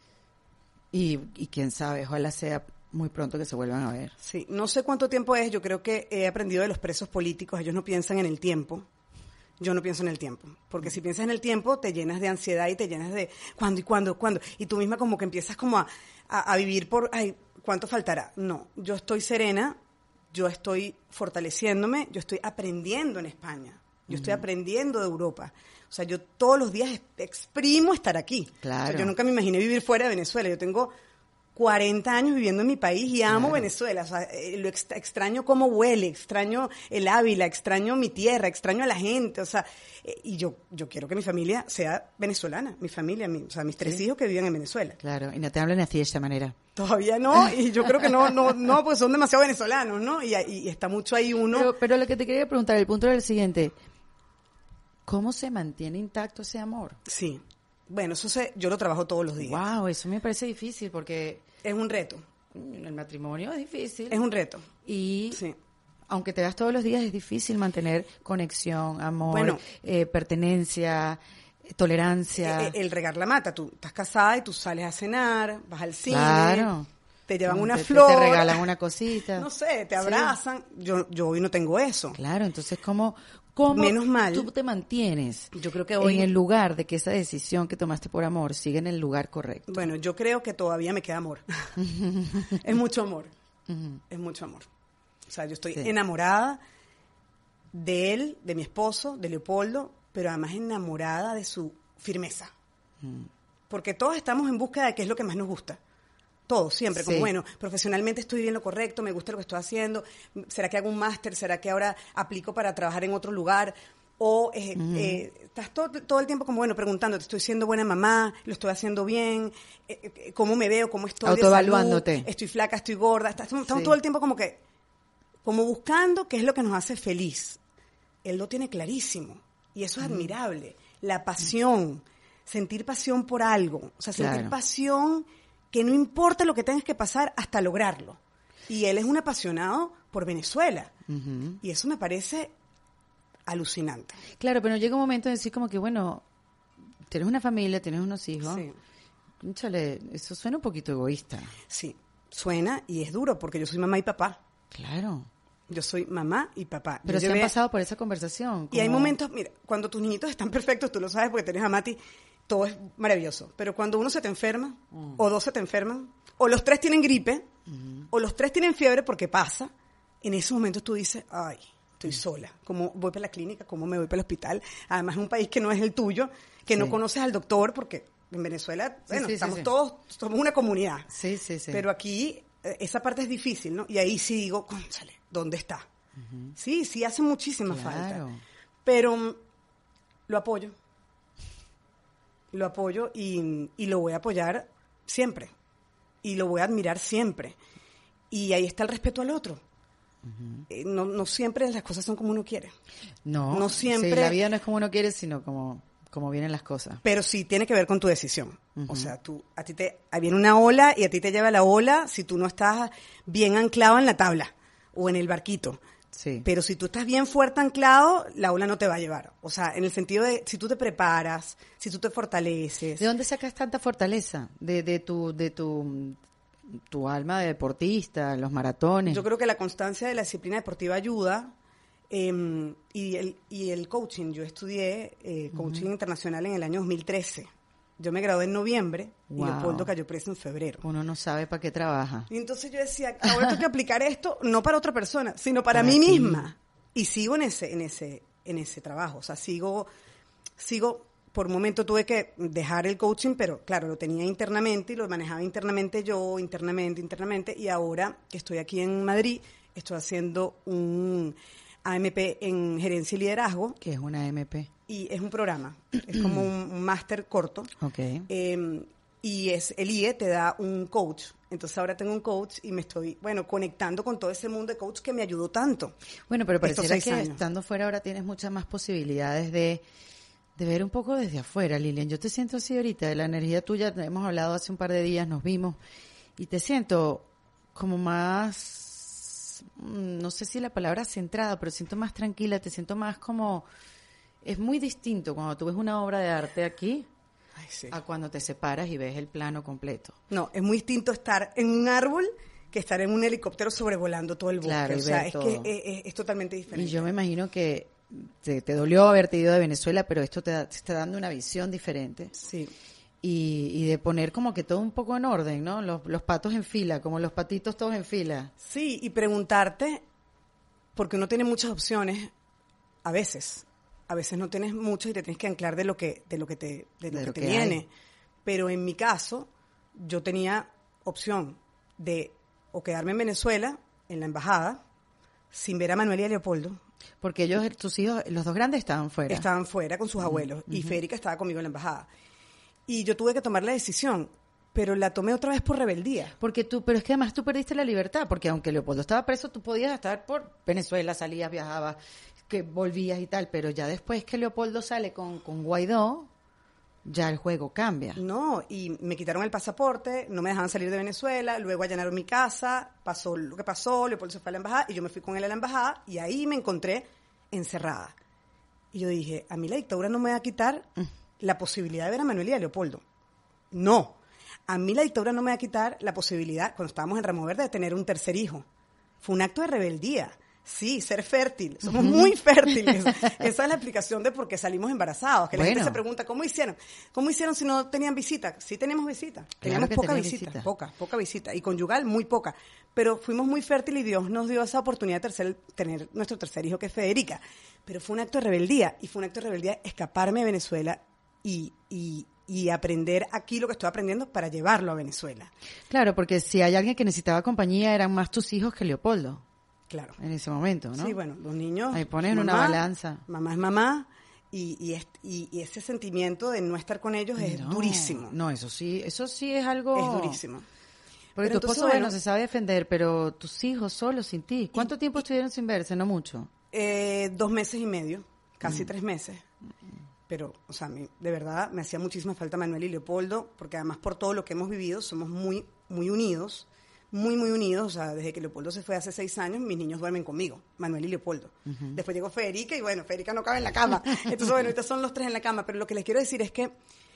Y, y quién sabe, ojalá sea muy pronto que se vuelvan a ver. Sí, no sé cuánto tiempo es, yo creo que he aprendido de los presos políticos, ellos no piensan en el tiempo, yo no pienso en el tiempo, porque si piensas en el tiempo te llenas de ansiedad y te llenas de ¿cuándo y cuándo, cuándo? Y tú misma como que empiezas como a, a, a vivir por, ay, ¿cuánto faltará? No, yo estoy serena. Yo estoy fortaleciéndome, yo estoy aprendiendo en España, yo uh-huh. estoy aprendiendo de Europa. O sea, yo todos los días exprimo estar aquí. Claro. O sea, yo nunca me imaginé vivir fuera de Venezuela. Yo tengo cuarenta años viviendo en mi país y amo claro. Venezuela. O sea, eh, lo ext- extraño cómo huele, extraño el Ávila, extraño mi tierra, extraño a la gente. O sea, eh, y yo yo quiero que mi familia sea venezolana, mi familia, mi, o sea, mis tres sí. hijos que viven en Venezuela. Claro, y no te hablan así de esa manera. Todavía no, y yo creo que no, no, no, pues son demasiado venezolanos, ¿no? Y, y está mucho ahí uno. Pero, pero lo que te quería preguntar, el punto era el siguiente: ¿cómo se mantiene intacto ese amor? Sí, bueno, eso se, yo lo trabajo todos los días. Wow, eso me parece difícil porque es un reto. El matrimonio es difícil. Es un reto. Y sí. aunque te veas todos los días, es difícil mantener conexión, amor, bueno, eh, pertenencia, tolerancia. El, el regar la mata, tú estás casada y tú sales a cenar, vas al cine, claro. te llevan una te, flor, te regalan una cosita, no sé, te abrazan. Sí. Yo yo hoy no tengo eso. Claro, entonces cómo cómo menos mal tú te mantienes. Yo creo que hoy en el lugar de que esa decisión que tomaste por amor sigue en el lugar correcto. Bueno, yo creo que todavía me queda amor. Es mucho amor. Uh-huh. Es mucho amor. O sea, yo estoy sí. enamorada de él, de mi esposo, de Leopoldo, pero además enamorada de su firmeza. Mm. Porque todos estamos en búsqueda de qué es lo que más nos gusta. Todos, siempre. Sí. Como, bueno, profesionalmente estoy bien lo correcto, me gusta lo que estoy haciendo. ¿Será que hago un máster? ¿Será que ahora aplico para trabajar en otro lugar? O eh, mm. eh, estás todo, todo el tiempo como, bueno, preguntándote, ¿estoy siendo buena mamá? ¿Lo estoy haciendo bien? Eh, eh, ¿Cómo me veo? ¿Cómo estoy? Autoevaluándote. ¿Estoy flaca? ¿Estoy gorda? Estamos sí. todo el tiempo como que, como buscando qué es lo que nos hace feliz. Él lo tiene clarísimo. Y eso es mm. admirable. La pasión, sentir pasión por algo, o sea, sentir claro. pasión que no importa lo que tengas que pasar hasta lograrlo. Y él es un apasionado por Venezuela. Uh-huh. Y eso me parece alucinante. Claro, pero llega un momento de decir como que, bueno, tienes una familia, tienes unos hijos. Sí. Cónchale, eso suena un poquito egoísta. Sí, suena y es duro porque yo soy mamá y papá. Claro. Yo soy mamá y papá. Pero yo se llevé... han pasado por esa conversación. Como... Y hay momentos, mira, cuando tus niñitos están perfectos, tú lo sabes porque tenés a Mati, todo es maravilloso. Pero cuando uno se te enferma, mm. o dos se te enferman, o los tres tienen gripe, mm. o los tres tienen fiebre porque pasa, en esos momentos tú dices, ay, estoy mm. sola. ¿Cómo voy para la clínica? ¿Cómo me voy para el hospital? Además es un país que no es el tuyo, que sí. no conoces al doctor porque en Venezuela, bueno, sí, sí, estamos sí, sí. todos, somos una comunidad. Sí, sí, sí. Pero aquí esa parte es difícil, ¿no? Y ahí sí digo, cónchale, ¿dónde está? Uh-huh. Sí, sí hace muchísima claro. falta. Pero um, lo apoyo. Lo apoyo y, y lo voy a apoyar siempre. Y lo voy a admirar siempre. Y ahí está el respeto al otro. Uh-huh. Eh, no, no siempre las cosas son como uno quiere. No, no siempre. Sí, la vida no es como uno quiere, sino como, como vienen las cosas. Pero sí tiene que ver con tu decisión. Uh-huh. O sea, tú, a ti te viene una ola y a ti te lleva la ola si tú no estás bien anclado en la tabla o en el barquito. Sí. Pero si tú estás bien fuerte anclado, la ola no te va a llevar. O sea, en el sentido de si tú te preparas, si tú te fortaleces. ¿De dónde sacas tanta fortaleza? De, de tu, de tu, tu alma de deportista, los maratones. Yo creo que la constancia de la disciplina deportiva ayuda. Eh, y, el, y el coaching. Yo estudié eh, coaching uh-huh. internacional en el año dos mil trece. Yo me gradué en noviembre wow. y Leopoldo cayó preso en febrero. Uno no sabe para qué trabaja. Y entonces yo decía, ahora tengo que aplicar esto no para otra persona, sino para, para mí ti. misma. Y sigo en ese, en ese, en ese trabajo. O sea, sigo, sigo, por un momento tuve que dejar el coaching, pero claro, lo tenía internamente y lo manejaba internamente yo, internamente, internamente. Y ahora que estoy aquí en Madrid, estoy haciendo un A M P en Gerencia y Liderazgo. ¿Qué es una A M P? Y es un programa, es como un, un máster corto. Okay. Eh, y es el I E te da un coach. Entonces ahora tengo un coach y me estoy, bueno, conectando con todo ese mundo de coach que me ayudó tanto. Bueno, pero pareciera que años. Estando fuera ahora tienes muchas más posibilidades de, de ver un poco desde afuera, Lilian. Yo te siento así ahorita, de la energía tuya, hemos hablado hace un par de días, nos vimos, y te siento como más, no sé si la palabra centrada, pero siento más tranquila, te siento más como, es muy distinto cuando tú ves una obra de arte aquí. Ay, sí. A cuando te separas y ves el plano completo. No, es muy distinto estar en un árbol que estar en un helicóptero sobrevolando todo el bosque. Claro, o sea, es todo. que es, es, es totalmente diferente. Y yo me imagino que te, te dolió haberte ido de Venezuela, pero esto te, da, te está dando una visión diferente. Sí. Y, y de poner como que todo un poco en orden, ¿no? Los, los patos en fila, como los patitos todos en fila. Sí, y preguntarte, porque uno tiene muchas opciones, a veces... A veces no tienes mucho y te tienes que anclar de lo que de lo que te de lo de que lo te que viene. hay. Pero en mi caso, yo tenía opción de o quedarme en Venezuela, en la embajada, sin ver a Manuel y a Leopoldo. Porque ellos, tus hijos, los dos grandes estaban fuera. Estaban fuera con sus uh-huh, abuelos. Uh-huh. Y Federica estaba conmigo en la embajada. Y yo tuve que tomar la decisión, pero la tomé otra vez por rebeldía. Porque tú, pero es que además tú perdiste la libertad, porque aunque Leopoldo estaba preso, tú podías estar por Venezuela, salías, viajabas, que volvías y tal, pero ya después que Leopoldo sale con, con Guaidó, ya el juego cambia. No, y me quitaron el pasaporte, no me dejaban salir de Venezuela, luego allanaron mi casa, pasó lo que pasó, Leopoldo se fue a la embajada y yo me fui con él a la embajada y ahí me encontré encerrada. Y yo dije, a mí la dictadura no me va a quitar mm. la posibilidad de ver a Manuel y a Leopoldo. No, a mí la dictadura no me va a quitar la posibilidad, cuando estábamos en Ramo Verde, de tener un tercer hijo. Fue un acto de rebeldía. Sí, ser fértil. Somos uh-huh. muy fértiles. Esa es la explicación de por qué salimos embarazados. Que la bueno. gente se pregunta, ¿cómo hicieron? ¿Cómo hicieron si no tenían visita? Sí tenemos visita. Teníamos claro poca visita. visita. Poca, poca visita. Y conyugal, muy poca. Pero fuimos muy fértiles y Dios nos dio esa oportunidad de tercer, tener nuestro tercer hijo, que es Federica. Pero fue un acto de rebeldía. Y fue un acto de rebeldía escaparme de Venezuela y... y y aprender aquí lo que estoy aprendiendo para llevarlo a Venezuela. Claro, porque si hay alguien que necesitaba compañía, eran más tus hijos que Leopoldo. Claro. En ese momento, ¿no? Sí, bueno, los niños... Ahí pones en una balanza. Mamá es mamá y, y, y, y ese sentimiento de no estar con ellos es no, durísimo. No, eso sí, eso sí es algo... Es durísimo. Porque pero tu esposo, bueno, se sabe defender, pero tus hijos solos sin ti. ¿Cuánto y, tiempo y, estuvieron sin verse? No mucho. Eh, dos meses y medio, casi mm. tres meses. Pero, o sea, me, de verdad me hacía muchísima falta Manuel y Leopoldo, porque además por todo lo que hemos vivido somos muy, muy unidos, muy, muy unidos. O sea, desde que Leopoldo se fue hace seis años, mis niños duermen conmigo, Manuel y Leopoldo. Uh-huh. Después llegó Federica y bueno, Federica no cabe en la cama. Entonces, bueno, ahorita son los tres en la cama. Pero lo que les quiero decir es que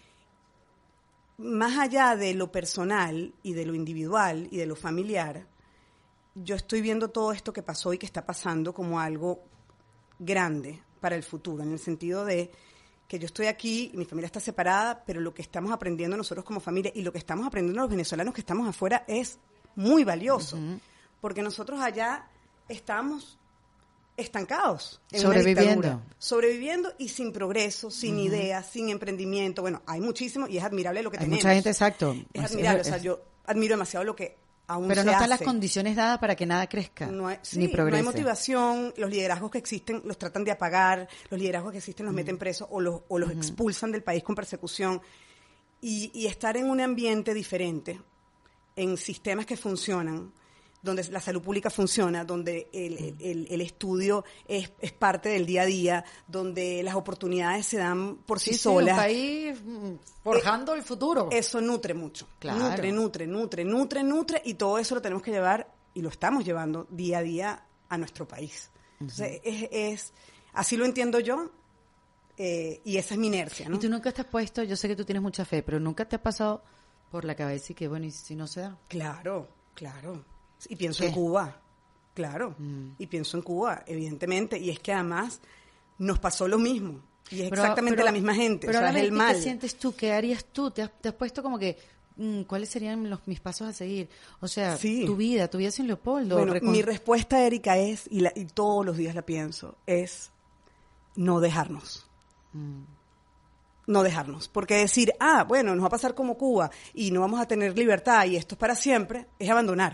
más allá de lo personal y de lo individual y de lo familiar, yo estoy viendo todo esto que pasó y que está pasando como algo grande para el futuro, en el sentido de que yo estoy aquí y mi familia está separada, pero lo que estamos aprendiendo nosotros como familia y lo que estamos aprendiendo los venezolanos que estamos afuera es muy valioso, uh-huh. porque nosotros allá estamos estancados en sobreviviendo. Una dictadura, sobreviviendo y sin progreso, sin uh-huh. ideas, sin emprendimiento. Bueno, hay muchísimo y es admirable lo que hay tenemos. Hay mucha gente, exacto. Es admirable, es, es, o sea, yo admiro demasiado lo que aún pero se no están hace. las condiciones dadas para que nada crezca, no hay, sí, ni progrese. No hay motivación, los liderazgos que existen los tratan de apagar, los liderazgos que existen los uh-huh. meten presos o los, o los uh-huh. expulsan del país con persecución. Y, y estar en un ambiente diferente, en sistemas que funcionan, donde la salud pública funciona, donde el, el, el, el estudio es, es parte del día a día, donde las oportunidades se dan por sí, sí solas. Sí, un país forjando eh, el futuro. Eso nutre mucho. Claro. Nutre, nutre, nutre, nutre, nutre, y todo eso lo tenemos que llevar, y lo estamos llevando día a día a nuestro país. Entonces, uh-huh. es, es así lo entiendo yo, eh, y esa es mi inercia, ¿no? Y tú nunca te has puesto, yo sé que tú tienes mucha fe, pero nunca te ha pasado por la cabeza y que, bueno, ¿y si no se da? Claro, claro. Y pienso ¿Qué? en Cuba, claro, mm. y pienso en Cuba, evidentemente, y es que además nos pasó lo mismo, y es pero, exactamente pero, la misma gente, pero o sea, es el mal. ¿Qué sientes tú? ¿Qué harías tú? ¿Te has, te has puesto como que, mmm, cuáles serían los, mis pasos a seguir? O sea, sí. tu vida, tu vida sin Leopoldo. Bueno, recon... mi respuesta, Erika, es, y, la, y todos los días la pienso, es no dejarnos. Mm. No dejarnos, porque decir, ah, bueno, nos va a pasar como Cuba y no vamos a tener libertad y esto es para siempre, es abandonar.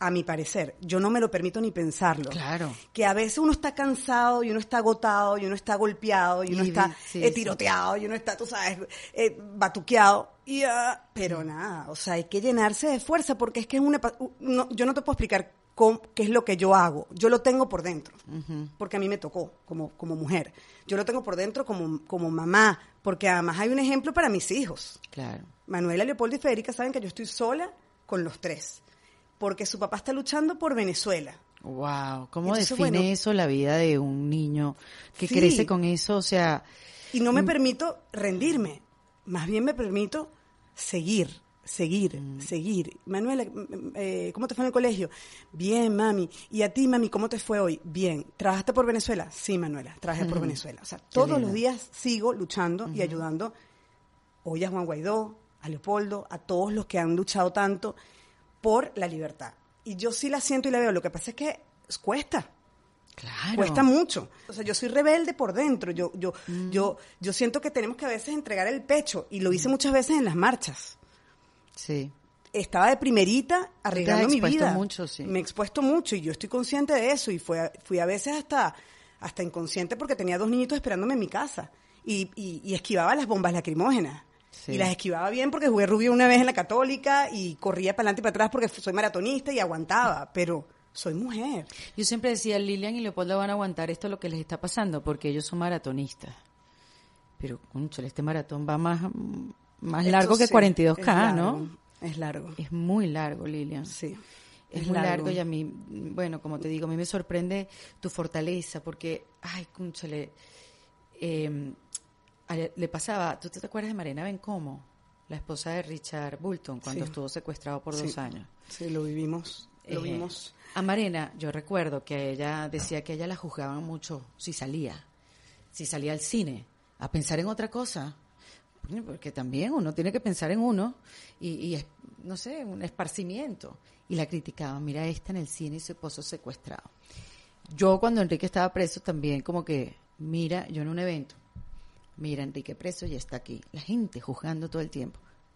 a mi parecer, yo no me lo permito ni pensarlo. Claro. Que a veces uno está cansado y uno está agotado y uno está golpeado y uno y, está sí, eh, tiroteado sí. y uno está, tú sabes, eh, batuqueado. Y, uh, pero nada, o sea, hay que llenarse de fuerza porque es que es una... No, yo no te puedo explicar cómo, qué es lo que yo hago. Yo lo tengo por dentro, uh-huh. porque a mí me tocó como, como mujer. Yo lo tengo por dentro como, como mamá, porque además hay un ejemplo para mis hijos. Claro. Manuela, Leopoldo y Federica saben que yo estoy sola con los tres. Porque su papá está luchando por Venezuela. Wow, ¿cómo Entonces, define bueno, eso la vida de un niño que sí, crece con eso? O sea, y no me permito rendirme, más bien me permito seguir, seguir, mm. seguir. Manuela, eh, ¿cómo te fue en el colegio? Bien, mami. ¿Y a ti, mami, cómo te fue hoy? Bien. ¿Trabajaste por Venezuela? Sí, Manuela, trabajé mm. por Venezuela. O sea, Qué todos lindo. Los días sigo luchando mm-hmm. y ayudando hoy a Juan Guaidó, a Leopoldo, a todos los que han luchado tanto por la libertad. Y yo sí la siento y la veo. Lo que pasa es que cuesta. Claro. Cuesta mucho. O sea, yo soy rebelde por dentro. Yo, yo, mm. yo, yo siento que tenemos que a veces entregar el pecho. Y lo hice mm. muchas veces en las marchas. Sí. Estaba de primerita arriesgando mi vida. Mucho, sí. Me he expuesto mucho y yo estoy consciente de eso. Y fue, fui a veces hasta, hasta inconsciente porque tenía dos niñitos esperándome en mi casa. Y, y, y esquivaba las bombas lacrimógenas. Sí. Y las esquivaba bien porque jugué rubio una vez en la Católica y corría para adelante y para atrás porque soy maratonista y aguantaba, pero soy mujer. Yo siempre decía, Lilian y Leopoldo van a aguantar esto lo que les está pasando porque ellos son maratonistas. Pero, conchale, este maratón va más, más largo que sí, cuarenta y dos K, es ¿no? Es largo. Es muy largo, Lilian. Sí. Es, es muy largo. largo y a mí, bueno, como te digo, a mí me sorprende tu fortaleza porque, ay, conchale, eh... le pasaba, ¿tú te acuerdas de Marina Bencomo? La esposa de Richard Burton, cuando sí. estuvo secuestrado por sí. dos años. Sí, lo vivimos, lo eh, vimos. A Marina, yo recuerdo que ella decía que a ella la juzgaban mucho si salía, si salía al cine, a pensar en otra cosa. Porque también uno tiene que pensar en uno y, y no sé, un esparcimiento. Y la criticaban, mira, esta en el cine y su esposo secuestrado. Yo cuando Enrique estaba preso también como que, mira, yo en un evento, mira, Enrique preso y está aquí. La gente juzgando todo el tiempo.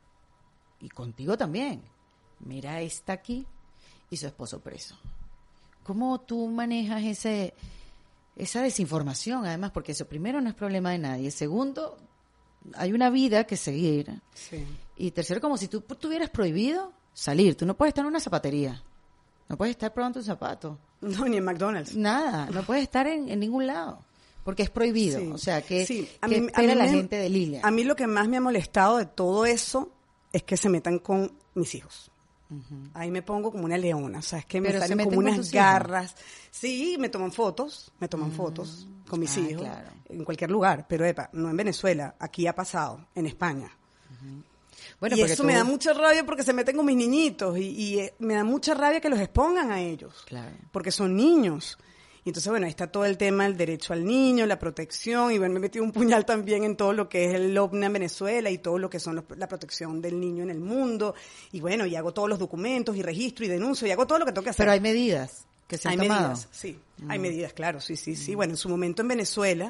Y contigo también. Mira, está aquí y su esposo preso. ¿Cómo tú manejas ese esa desinformación? Además, porque eso primero no es problema de nadie. Segundo, hay una vida que seguir. Sí. Y tercero, como si tú tuvieras prohibido salir. Tú no puedes estar en una zapatería. No puedes estar probando un zapato. No, ni en McDonald's. Nada. No puedes estar en, en ningún lado. Porque es prohibido, sí. o sea, que, sí. a mí, espera a mí la me, gente de Lilian. A mí lo que más me ha molestado de todo eso es que se metan con mis hijos. Uh-huh. Ahí me pongo como una leona, o sea, es que me salen como unas garras. Hijos. Sí, me toman fotos, me toman uh-huh. fotos con mis ah, hijos, claro. en cualquier lugar, pero epa, no en Venezuela, aquí ha pasado, en España. Uh-huh. Bueno, y eso tú... me da mucha rabia porque se meten con mis niñitos y, y eh, me da mucha rabia que los expongan a ellos, claro. porque son niños. Y entonces, bueno, ahí está todo el tema del derecho al niño, la protección, y bueno, me he metido un puñal también en todo lo que es el O V N A en Venezuela y todo lo que son los, la protección del niño en el mundo. Y bueno, y hago todos los documentos y registro y denuncio y hago todo lo que tengo que hacer. Pero hay medidas que se han hay tomado. Medidas, sí, mm. hay medidas, claro, sí, sí, sí. Mm. Bueno, en su momento en Venezuela,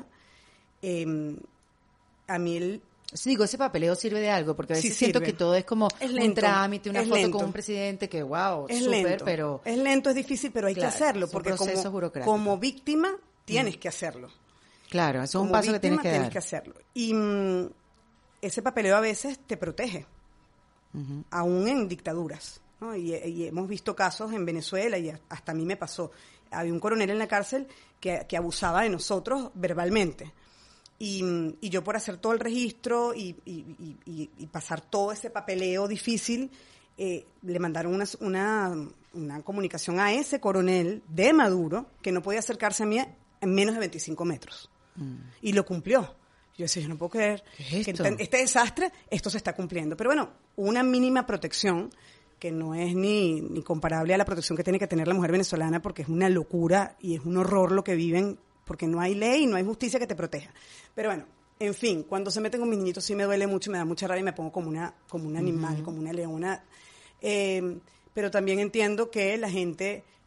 eh, a mí el... Sí, digo, ese papeleo sirve de algo, porque a veces sí siento que todo es como es un trámite, una foto lento. Con un presidente que, wow, es súper, lento. pero... Es lento, es difícil, pero hay claro, que hacerlo, porque como, como víctima tienes mm. que hacerlo. Claro, eso es un paso que tienes que dar. Tienes que hacerlo. Y mm, ese papeleo a veces te protege, uh-huh. aún en dictaduras, ¿no? Y, y hemos visto casos en Venezuela, y hasta a mí me pasó. Había un coronel en la cárcel que, que abusaba de nosotros verbalmente. Y, y yo por hacer todo el registro y, y, y, y pasar todo ese papeleo difícil, eh, le mandaron una, una, una comunicación a ese coronel de Maduro que no podía acercarse a mí en menos de veinticinco metros. Mm. Y lo cumplió. Yo decía, yo no puedo creer ¿Qué es que esto? este desastre, esto se está cumpliendo. Pero bueno, una mínima protección que no es ni, ni comparable a la protección que tiene que tener la mujer venezolana, porque es una locura y es un horror lo que viven, porque no hay ley y no hay justicia que te proteja. Pero bueno, en fin, cuando se meten con mis niñitos sí me duele mucho, me da mucha rabia y me pongo como una como un animal, uh-huh. como una leona. Eh, pero también entiendo que la gente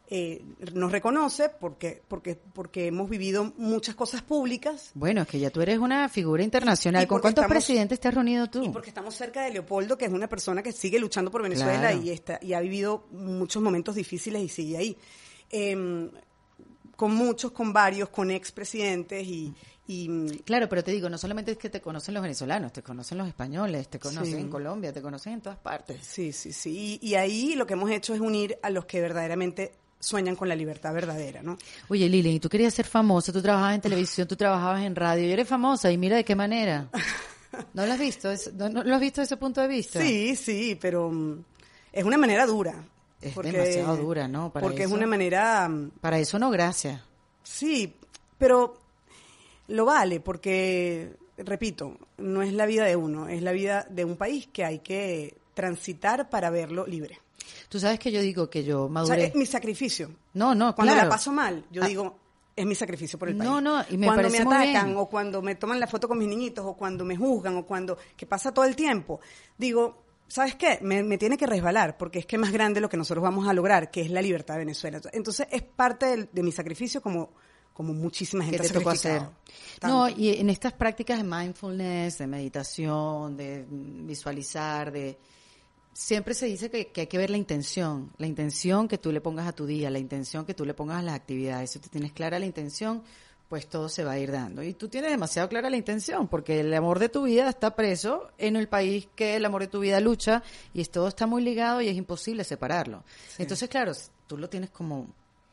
eh, nos reconoce porque, porque, porque hemos vivido muchas cosas públicas. Bueno, es que ya tú eres una figura internacional. Y, y ¿Con cuántos estamos, presidentes te has reunido tú? Y porque estamos cerca de Leopoldo, que es una persona que sigue luchando por Venezuela claro. y, está, y ha vivido muchos momentos difíciles y sigue ahí. Eh, con muchos, con varios, con expresidentes y... Y, claro, pero te digo, no solamente es que te conocen los venezolanos, te conocen los españoles, te conocen sí. en Colombia, te conocen en todas partes. Sí, sí, sí. Y, y ahí lo que hemos hecho es unir a los que verdaderamente sueñan con la libertad verdadera, ¿no? Oye, Lili, tú querías ser famosa, tú trabajabas en televisión, tú trabajabas en radio, y eres famosa, y mira de qué manera. ¿No lo has visto? ¿No, no lo has visto desde ese punto de vista? Sí, sí, pero um, es una manera dura. Es porque, demasiado dura, ¿no? Para porque eso, es una manera... Um, para eso no, gracias. Sí, pero... Lo vale porque, repito, no es la vida de uno, es la vida de un país que hay que transitar para verlo libre. Tú sabes que yo digo que yo maduré. O sea, es mi sacrificio. No, no, Cuando claro. la paso mal, yo ah. digo, es mi sacrificio por el país. No, no, y me cuando parece me atacan, muy bien. o cuando me toman la foto con mis niñitos, o cuando me juzgan, o cuando, que pasa todo el tiempo, digo, ¿sabes qué? Me, me tiene que resbalar, porque es que es más grande lo que nosotros vamos a lograr, que es la libertad de Venezuela. Entonces, es parte de, de mi sacrificio como... como muchísima gente que te tocó hacer. Tanto. No, y en estas prácticas de mindfulness, de meditación, de visualizar, de siempre se dice que, que hay que ver la intención, la intención que tú le pongas a tu día, la intención que tú le pongas a las actividades. Si tú tienes clara la intención, pues todo se va a ir dando. Y tú tienes demasiado clara la intención, porque el amor de tu vida está preso en el país que el amor de tu vida lucha, y todo está muy ligado y es imposible separarlo. Sí. Entonces, claro, tú lo tienes como...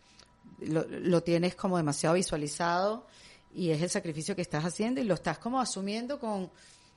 Lo, lo tienes como demasiado visualizado y es el sacrificio que estás haciendo y lo estás como asumiendo con,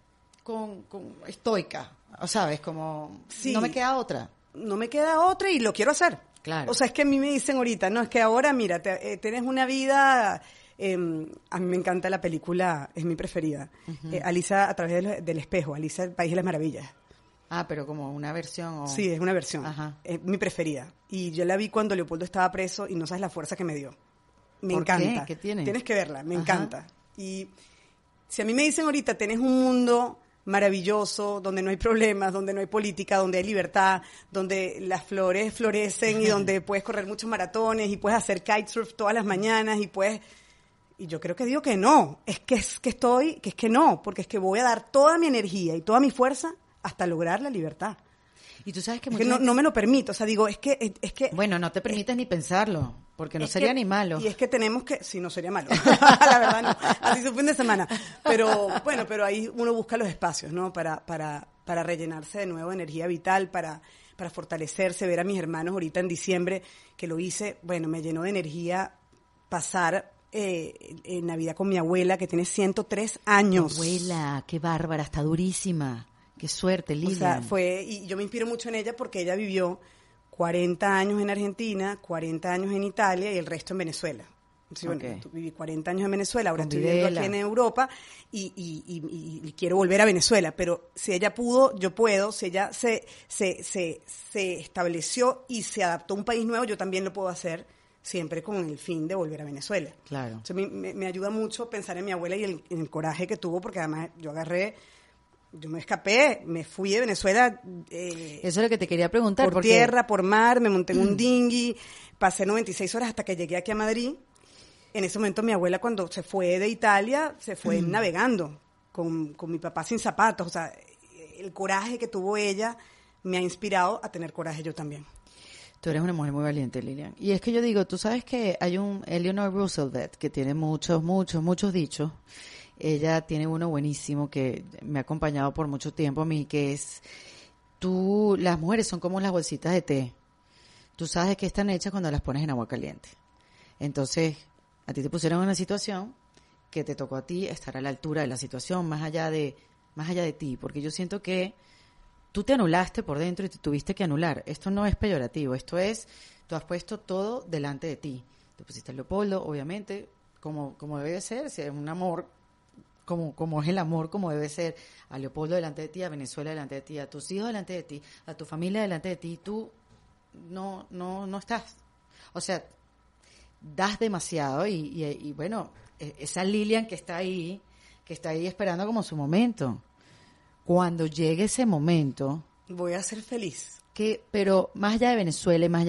con, con estoica, ¿sabes? Como, sí, no me queda otra. No me queda otra y lo quiero hacer. Claro. O sea, es que a mí me dicen ahorita, no, es que ahora, mira, te, eh, tienes una vida... Eh, a mí me encanta la película, es mi preferida, uh-huh. eh, Alicia a través del, del espejo, Alicia, el País de las Maravillas. Ah, pero como una versión. O... Sí, es una versión. Ajá. Es mi preferida. Y yo la vi cuando Leopoldo estaba preso y no sabes la fuerza que me dio. Me ¿Por encanta. ¿Qué? ¿Qué tiene? Tienes que verla, me Ajá. encanta. Y si a mí me dicen ahorita, tenés un mundo maravilloso, donde no hay problemas, donde no hay política, donde hay libertad, donde las flores florecen y donde puedes correr muchos maratones y puedes hacer kitesurf todas las mañanas y puedes... Y yo creo que digo que no. Es que es que estoy, que es que no, porque es que voy a dar toda mi energía y toda mi fuerza hasta lograr la libertad. Y tú sabes que, es que no, gente... no me lo permito, o sea, digo, es que... Es, es que bueno, no te permites es, ni pensarlo, porque no sería que, ni malo. Y es que tenemos que... Sí, no sería malo, la verdad no, así su fin de semana. Pero, bueno, pero ahí uno busca los espacios, ¿no? Para, para, para rellenarse de nuevo de energía vital, para, para fortalecerse, ver a mis hermanos ahorita en diciembre, que lo hice, bueno, me llenó de energía pasar... Eh, en Navidad con mi abuela, que tiene ciento tres años. Abuela, qué bárbara, está durísima. Qué suerte, Lilian. O sea, fue, y yo me inspiro mucho en ella porque ella vivió cuarenta años en Argentina, cuarenta años en Italia y el resto en Venezuela. Sí, bueno, okay. Viví cuarenta años en Venezuela, ahora con estoy Videla. viviendo aquí en Europa y, y, y, y quiero volver a Venezuela, pero si ella pudo, yo puedo, si ella se, se, se, se estableció y se adaptó a un país nuevo, yo también lo puedo hacer, siempre con el fin de volver a Venezuela. Claro. O sea, me, me, me ayuda mucho pensar en mi abuela y el, en el coraje que tuvo, porque además yo agarré, yo me escapé, me fui de Venezuela. Eh, Eso es lo que te quería preguntar. Por porque... tierra, por mar, me monté en un dinghy, pasé noventa y seis horas hasta que llegué aquí a Madrid. En ese momento mi abuela, cuando se fue de Italia, se fue mm. navegando con, con mi papá sin zapatos. O sea, el coraje que tuvo ella me ha inspirado a tener coraje yo también. Tú eres una mujer muy valiente, Lilian. Y es que yo digo, tú sabes que hay un Eleanor Roosevelt que tiene muchos, muchos, muchos dichos. Ella tiene uno buenísimo que me ha acompañado por mucho tiempo a mí, que es, tú, las mujeres son como las bolsitas de té. Tú sabes que están hechas cuando las pones en agua caliente. Entonces, a ti te pusieron en una situación que te tocó a ti estar a la altura de la situación, más allá de, más allá de ti. Porque yo siento que tú te anulaste por dentro y te tuviste que anular. Esto no es peyorativo, esto es, tú has puesto todo delante de ti. Te pusiste a Leopoldo, obviamente, como, como debe de ser, si es un amor, como, como es el amor, como debe ser, a Leopoldo delante de ti, a Venezuela delante de ti, a tus hijos delante de ti, a tu familia delante de ti, tú no, no, no estás. O sea, das demasiado y, y, y bueno, esa Lilian que está ahí, que está ahí esperando como su momento. Cuando llegue ese momento... Voy a ser feliz. Que, pero más allá de Venezuela y más allá,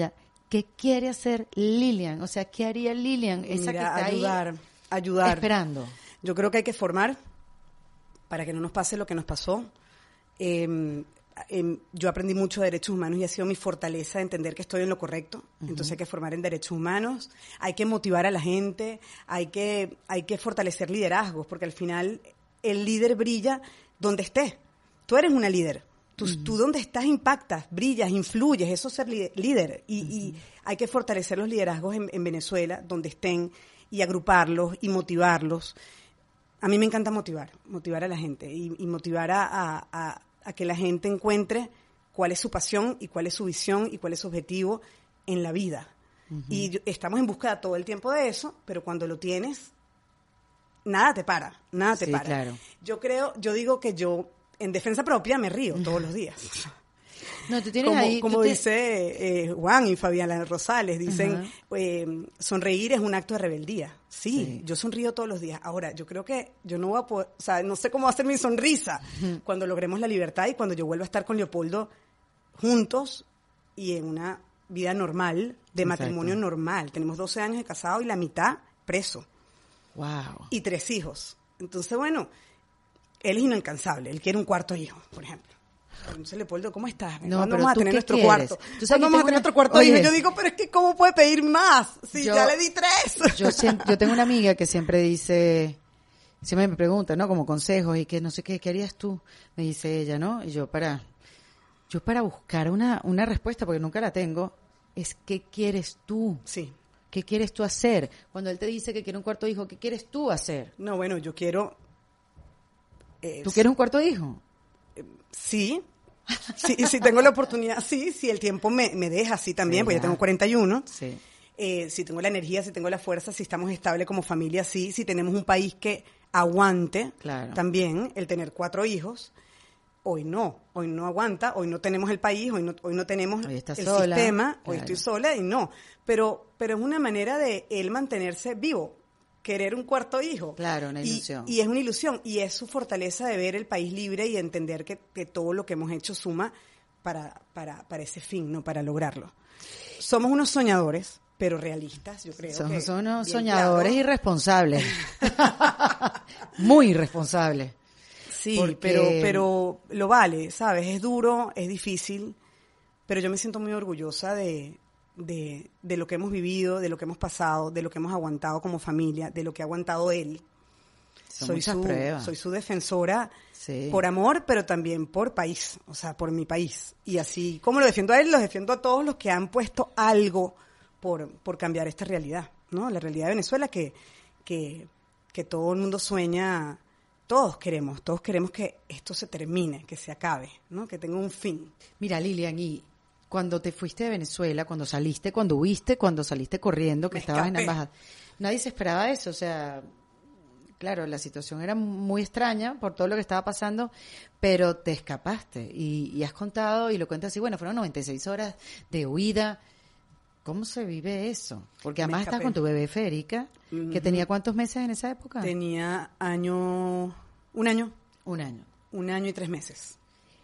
¿Qué quiere hacer Lilian? O sea, ¿qué haría Lilian? Esa Mira, que está ayudar, ahí ayudar. esperando. Yo creo que hay que formar para que no nos pase lo que nos pasó. Eh, eh, yo aprendí mucho de derechos humanos y ha sido mi fortaleza entender que estoy en lo correcto. Uh-huh. Entonces hay que formar en derechos humanos, hay que motivar a la gente, hay que, hay que fortalecer liderazgos, porque al final el líder brilla donde esté. Tú eres una líder. Tú, uh-huh. tú donde estás impactas, brillas, influyes, eso es ser li- líder. Y, uh-huh. y hay que fortalecer los liderazgos en, en Venezuela, donde estén, y agruparlos y motivarlos. A mí me encanta motivar, motivar a la gente y, y motivar a, a, a, a que la gente encuentre cuál es su pasión y cuál es su visión y cuál es su objetivo en la vida. Uh-huh. Y yo, estamos en búsqueda todo el tiempo de eso, pero cuando lo tienes, nada te para, nada te sí, para. Claro. Yo creo, yo digo que yo en defensa propia me río todos los días. No, tú tienes como ahí, como te... dice eh, Juan y Fabiana Rosales, dicen, uh-huh. eh, sonreír es un acto de rebeldía. Sí, sí, yo sonrío todos los días. Ahora, yo creo que yo no voy a poder, o sea, no sé cómo va a ser mi sonrisa uh-huh. cuando logremos la libertad y cuando yo vuelva a estar con Leopoldo juntos y en una vida normal, de Exacto. matrimonio normal. Tenemos doce años de casado y la mitad preso. Wow. Y tres hijos. Entonces, bueno, él es inalcanzable. Él quiere un cuarto hijo, por ejemplo. Entonces, Leopoldo, ¿cómo estás? No, ¿Cuándo pero vamos a tener nuestro quieres? cuarto? ¿Tú ¿Cuándo vamos a tener una... nuestro cuarto Oye, hijo? Yo digo, pero es que ¿cómo puede pedir más? Si yo, ya le di tres. Yo, siempre, yo tengo una amiga que siempre dice, siempre me pregunta, ¿no? Como consejos y que no sé qué, ¿qué harías tú? Me dice ella, ¿no? Y yo para, yo para buscar una, una respuesta, porque nunca la tengo, es ¿qué quieres tú? Sí. ¿Qué quieres tú hacer? Cuando él te dice que quiere un cuarto hijo, ¿qué quieres tú hacer? No, bueno, yo quiero... Eh, ¿Tú quieres un cuarto hijo? Eh, sí. Sí, si tengo la oportunidad, sí, si el tiempo me, me deja, sí también, sí, porque ya tengo cuarenta y uno. Sí. Eh, si tengo la energía, si tengo la fuerza, si estamos estables como familia, sí. Si tenemos un país que aguante, claro. también el tener cuatro hijos. Hoy no, hoy no aguanta, hoy no tenemos el país, hoy no, hoy no tenemos hoy el sola, sistema, claro. hoy estoy sola y no. Pero, pero es una manera de él mantenerse vivo. Querer un cuarto hijo. Claro, una ilusión. Y, y es una ilusión, y es su fortaleza de ver el país libre y entender que, que todo lo que hemos hecho suma para, para, para ese fin, no para lograrlo. Somos unos soñadores, pero realistas, yo creo. Somos que unos soñadores claro. irresponsables. Muy irresponsables. Sí, Porque... pero, pero lo vale, ¿sabes? Es duro, es difícil, pero yo me siento muy orgullosa de... De, de lo que hemos vivido, de lo que hemos pasado, de lo que hemos aguantado como familia, de lo que ha aguantado él. Son soy muchas su, pruebas. Soy su defensora sí. por amor, pero también por país, o sea, por mi país. Y así como lo defiendo a él, lo defiendo a todos los que han puesto algo por, por cambiar esta realidad, ¿no? La realidad de Venezuela que, que, que todo el mundo sueña, todos queremos, todos queremos que esto se termine, que se acabe, ¿no? Que tenga un fin. Mira, Lilian, y cuando te fuiste de Venezuela, cuando saliste, cuando huiste, cuando saliste corriendo, que Me estabas escapé. en la embajada, nadie se esperaba eso, o sea, claro, la situación era muy extraña por todo lo que estaba pasando, pero te escapaste y, y has contado y lo cuentas así, bueno, fueron noventa y seis horas de huida. ¿Cómo se vive eso? Porque además estás con tu bebé Federica, uh-huh. que tenía ¿cuántos meses en esa época? Tenía año, un año. Un año. Un año y tres meses.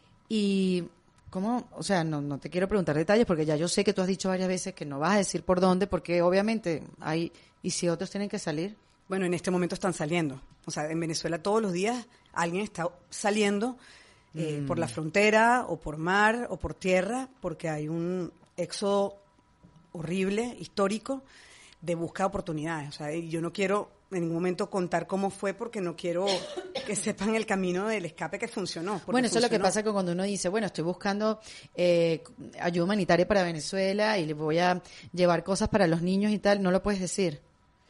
Y... ¿Cómo? O sea, no, no te quiero preguntar detalles porque ya yo sé que tú has dicho varias veces que no vas a decir por dónde, porque obviamente hay... ¿Y si otros tienen que salir? Bueno, en este momento están saliendo. O sea, en Venezuela todos los días alguien está saliendo eh, mm. por la frontera o por mar o por tierra, porque hay un éxodo horrible, histórico, de busca de oportunidades. O sea, yo no quiero en ningún momento contar cómo fue porque no quiero que sepan el camino del escape que funcionó. Bueno, eso funcionó. Es lo que pasa que cuando uno dice, bueno, estoy buscando eh, ayuda humanitaria para Venezuela y le voy a llevar cosas para los niños y tal, no lo puedes decir.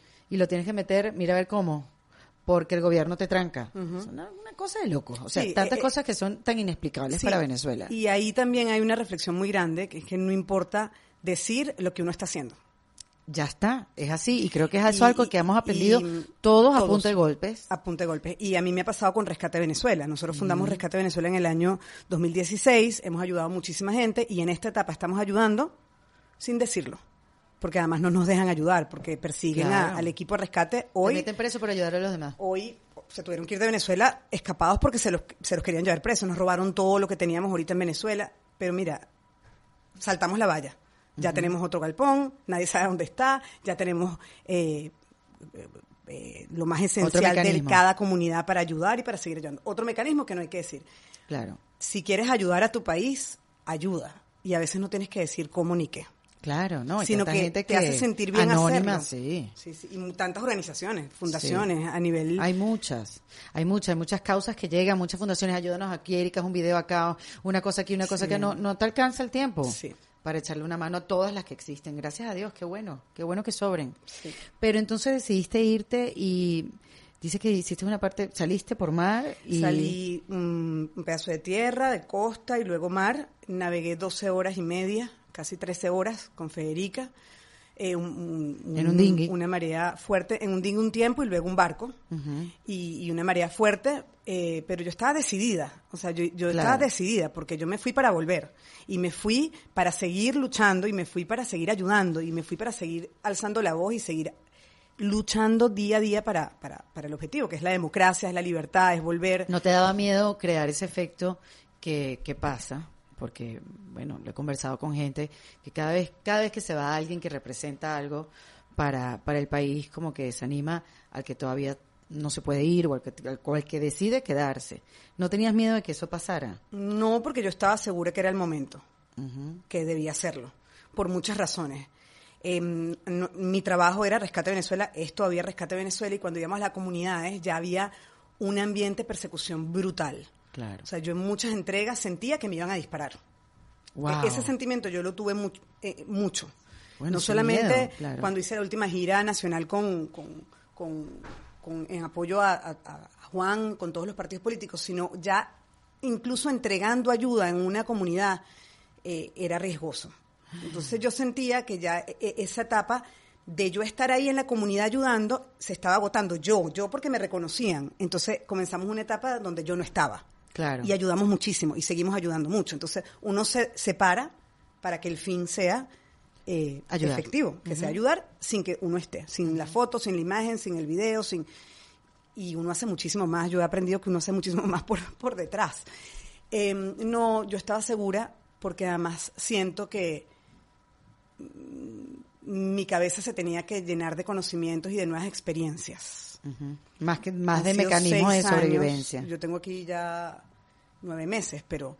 Y lo tienes que meter, mira a ver cómo, porque el gobierno te tranca. Uh-huh. Es una, una cosa de locos. O sea, sí, tantas eh, cosas que son tan inexplicables sí, para Venezuela. Y ahí también hay una reflexión muy grande, que es que no importa decir lo que uno está haciendo. Ya está, es así, y creo que es eso y, algo que hemos aprendido y, todos, todos a punta de golpes. A punta de golpes. Y a mí me ha pasado con Rescate Venezuela. Nosotros fundamos mm. Rescate Venezuela en el año dos mil dieciséis, hemos ayudado a muchísima gente y en esta etapa estamos ayudando sin decirlo. Porque además no nos dejan ayudar, porque persiguen claro. a, al equipo de rescate. Hoy se meten preso por ayudar a los demás. Hoy se tuvieron que ir de Venezuela escapados porque se los, se los querían llevar presos. Nos robaron todo lo que teníamos ahorita en Venezuela. Pero mira, saltamos la valla. Ya uh-huh. tenemos otro galpón, nadie sabe dónde está, ya tenemos eh, eh, eh, lo más esencial de cada comunidad para ayudar y para seguir ayudando. Otro mecanismo que no hay que decir. Claro. Si quieres ayudar a tu país, ayuda. Y a veces no tienes que decir cómo ni qué. Claro, no, sino que gente te que hace sentir bien anónima, hacerlo. Sí. Sí, sí. Y tantas organizaciones, fundaciones, sí. a nivel... Hay muchas, hay muchas, hay muchas causas que llegan, muchas fundaciones, ayúdanos aquí, Erika, es un video acá, una cosa aquí, una cosa sí. que no, no te alcanza el tiempo sí. para echarle una mano a todas las que existen. Gracias a Dios, qué bueno, qué bueno que sobren. Sí. Pero entonces decidiste irte y... Dice que hiciste una parte, saliste por mar y... Salí um, un pedazo de tierra, de costa y luego mar. Navegué doce horas y media, casi trece horas con Federica. Eh, un, un, en un dinghy. Una marea fuerte, en un dinghy un tiempo y luego un barco. Uh-huh. Y, y una marea fuerte, eh, pero yo estaba decidida. O sea, yo, yo claro. estaba decidida porque yo me fui para volver. Y me fui para seguir luchando y me fui para seguir ayudando y me fui para seguir alzando la voz y seguir... luchando día a día para, para, para el objetivo, que es la democracia, es la libertad, es volver... ¿No te daba miedo crear ese efecto que, que pasa? Porque, bueno, lo he conversado con gente que cada vez cada vez que se va alguien que representa algo para, para el país, como que desanima al que todavía no se puede ir o al que, al que decide quedarse. ¿No tenías miedo de que eso pasara? No, porque yo estaba segura que era el momento, uh-huh. que debía hacerlo, por muchas razones. Eh, no, mi trabajo era Rescate Venezuela, es todavía Rescate Venezuela, y cuando íbamos a las comunidades ya había un ambiente de persecución brutal. Claro. O sea, yo en muchas entregas sentía que me iban a disparar. Wow. Ese sentimiento yo lo tuve mucho. Eh, mucho. Bueno, no solamente miedo, claro. cuando hice la última gira nacional con, con, con, con en apoyo a, a, a Juan, con todos los partidos políticos, sino ya incluso entregando ayuda en una comunidad eh, era riesgoso. Entonces yo sentía que ya esa etapa de yo estar ahí en la comunidad ayudando se estaba agotando. Yo, yo porque me reconocían. Entonces comenzamos una etapa donde yo no estaba. Claro. Y ayudamos muchísimo y seguimos ayudando mucho. Entonces uno se separa para que el fin sea eh, efectivo, que uh-huh. sea ayudar sin que uno esté, sin uh-huh. la foto, sin la imagen, sin el video, sin y uno hace muchísimo más. Yo he aprendido que uno hace muchísimo más por, por detrás. Eh, no, yo estaba segura porque además siento que mi cabeza se tenía que llenar de conocimientos y de nuevas experiencias. Uh-huh. Más que más Han de mecanismos de sobrevivencia. Años, yo tengo aquí ya nueve meses, pero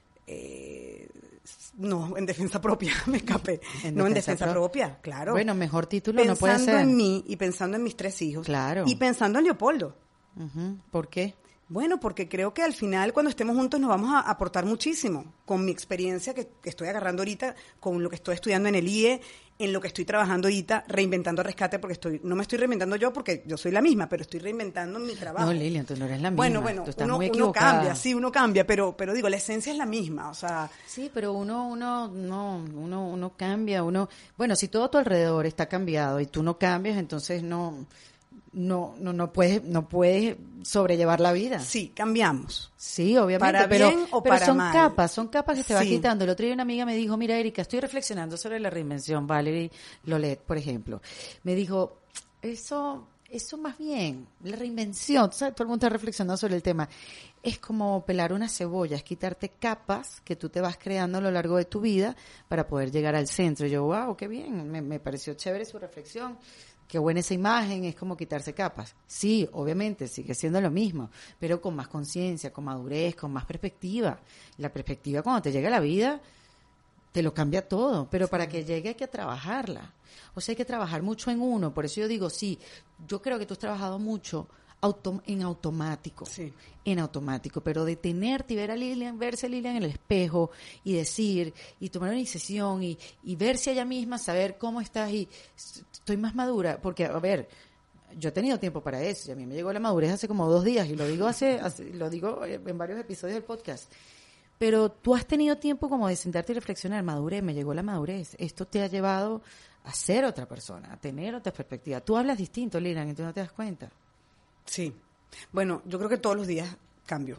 eh, no, en defensa propia me escapé. ¿En no, defensa en defensa pro- propia, claro. Bueno, mejor título pensando no puede ser. Pensando en mí y pensando en mis tres hijos. Claro. Y pensando en Leopoldo. Uh-huh. ¿Por qué? Bueno, porque creo que al final cuando estemos juntos nos vamos a aportar muchísimo con mi experiencia que, que estoy agarrando ahorita, con lo que estoy estudiando en el I E, en lo que estoy trabajando ahorita, reinventando Rescate, porque estoy no me estoy reinventando yo porque yo soy la misma, pero estoy reinventando mi trabajo. No, Lilian, tú no eres la misma. Bueno, bueno, tú estás uno, muy uno cambia, sí, uno cambia, pero pero digo, la esencia es la misma, o sea... Sí, pero uno uno no uno uno cambia, uno... Bueno, si todo a tu alrededor está cambiado y tú no cambias, entonces no... No, no, no puedes, no puedes sobrellevar la vida. Sí, cambiamos. Sí, obviamente. Para pero, bien o pero para son mal. capas, son capas que te sí. vas quitando. El otro día una amiga me dijo, mira, Erika, estoy reflexionando sobre la reinvención, Valerie Lolet, por ejemplo. Me dijo, eso, eso más bien, la reinvención, ¿sabes? Todo el mundo está reflexionando sobre el tema. Es como pelar una cebolla, es quitarte capas que tú te vas creando a lo largo de tu vida para poder llegar al centro. Y yo, wow, qué bien, me, me pareció chévere su reflexión. Qué buena esa imagen, es como quitarse capas. Sí, obviamente, sigue siendo lo mismo, pero con más conciencia, con madurez, con más perspectiva. La perspectiva cuando te llega a la vida, te lo cambia todo, pero para que llegue hay que trabajarla. O sea, hay que trabajar mucho en uno, por eso yo digo, sí, yo creo que tú has trabajado mucho auto, en automático, sí. en automático, pero detenerte y ver a Lilian, verse a Lilian en el espejo y decir, y tomar una decisión y, y verse a ella misma, saber cómo estás y estoy más madura, porque a ver, yo he tenido tiempo para eso y a mí me llegó la madurez hace como dos días y lo digo hace, hace lo digo en varios episodios del podcast, pero tú has tenido tiempo como de sentarte y reflexionar, madurez, me llegó la madurez, esto te ha llevado a ser otra persona, a tener otra perspectiva, tú hablas distinto, Lilian, y tú no te das cuenta. Sí. Bueno, yo creo que todos los días cambio.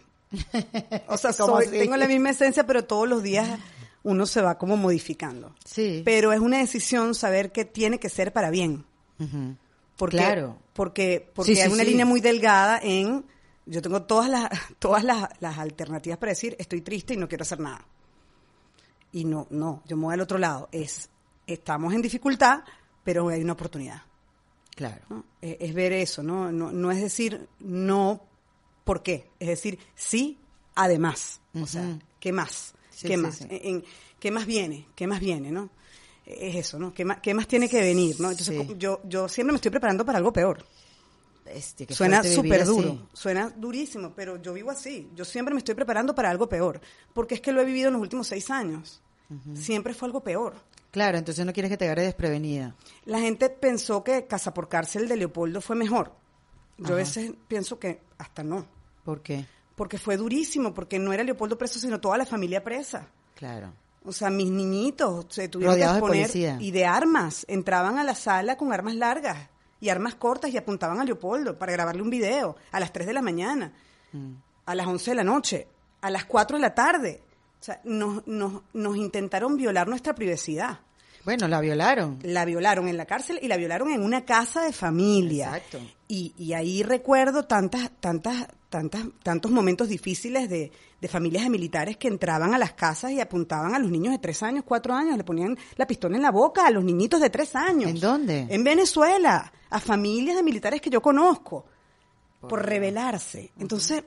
O sea, soy, tengo la misma esencia, pero todos los días uno se va como modificando. Sí. Pero es una decisión saber que tiene que ser para bien. Uh-huh. Porque, claro. Porque, porque sí, hay sí, una sí. línea muy delgada en... Yo tengo todas las todas las, las alternativas para decir estoy triste y no quiero hacer nada. Y no, no, yo me voy al otro lado. Es estamos en dificultad, pero hay una oportunidad. Claro. ¿No? Es, es ver eso, ¿no? ¿no? No es decir no, ¿por qué? Es decir, sí, además. Uh-huh. O sea, ¿qué más? Sí, ¿Qué sí, más? Sí. En, en, ¿Qué más viene? ¿Qué más viene, no? Es eso, ¿no? ¿Qué más, qué más tiene que venir, no? Entonces, sí. yo, yo siempre me estoy preparando para algo peor. Este, suena súper duro, así. Suena durísimo, pero yo vivo así. Yo siempre me estoy preparando para algo peor, porque es que lo he vivido en los últimos seis años. Uh-huh. Siempre fue algo peor. Claro, entonces no quieres que te agarre desprevenida. La gente pensó que Casa por Cárcel de Leopoldo fue mejor. Yo Ajá. a veces pienso que hasta no. ¿Por qué? Porque fue durísimo, porque no era Leopoldo preso, sino toda la familia presa. Claro. O sea, mis niñitos se tuvieron Rodeados que exponer. De policía. Y de armas. Entraban a la sala con armas largas y armas cortas y apuntaban a Leopoldo para grabarle un video a las tres de la mañana, mm. a las once de la noche, a las cuatro de la tarde. O sea, nos, nos, nos intentaron violar nuestra privacidad. Bueno, la violaron. La violaron en la cárcel y la violaron en una casa de familia. Exacto. Y, y ahí recuerdo tantas, tantas, tantas, tantos momentos difíciles de, de familias de militares que entraban a las casas y apuntaban a los niños de tres años, cuatro años, le ponían la pistola en la boca a los niñitos de tres años. ¿En dónde? En Venezuela, a familias de militares que yo conozco, por, por rebelarse. Uh-huh. Entonces,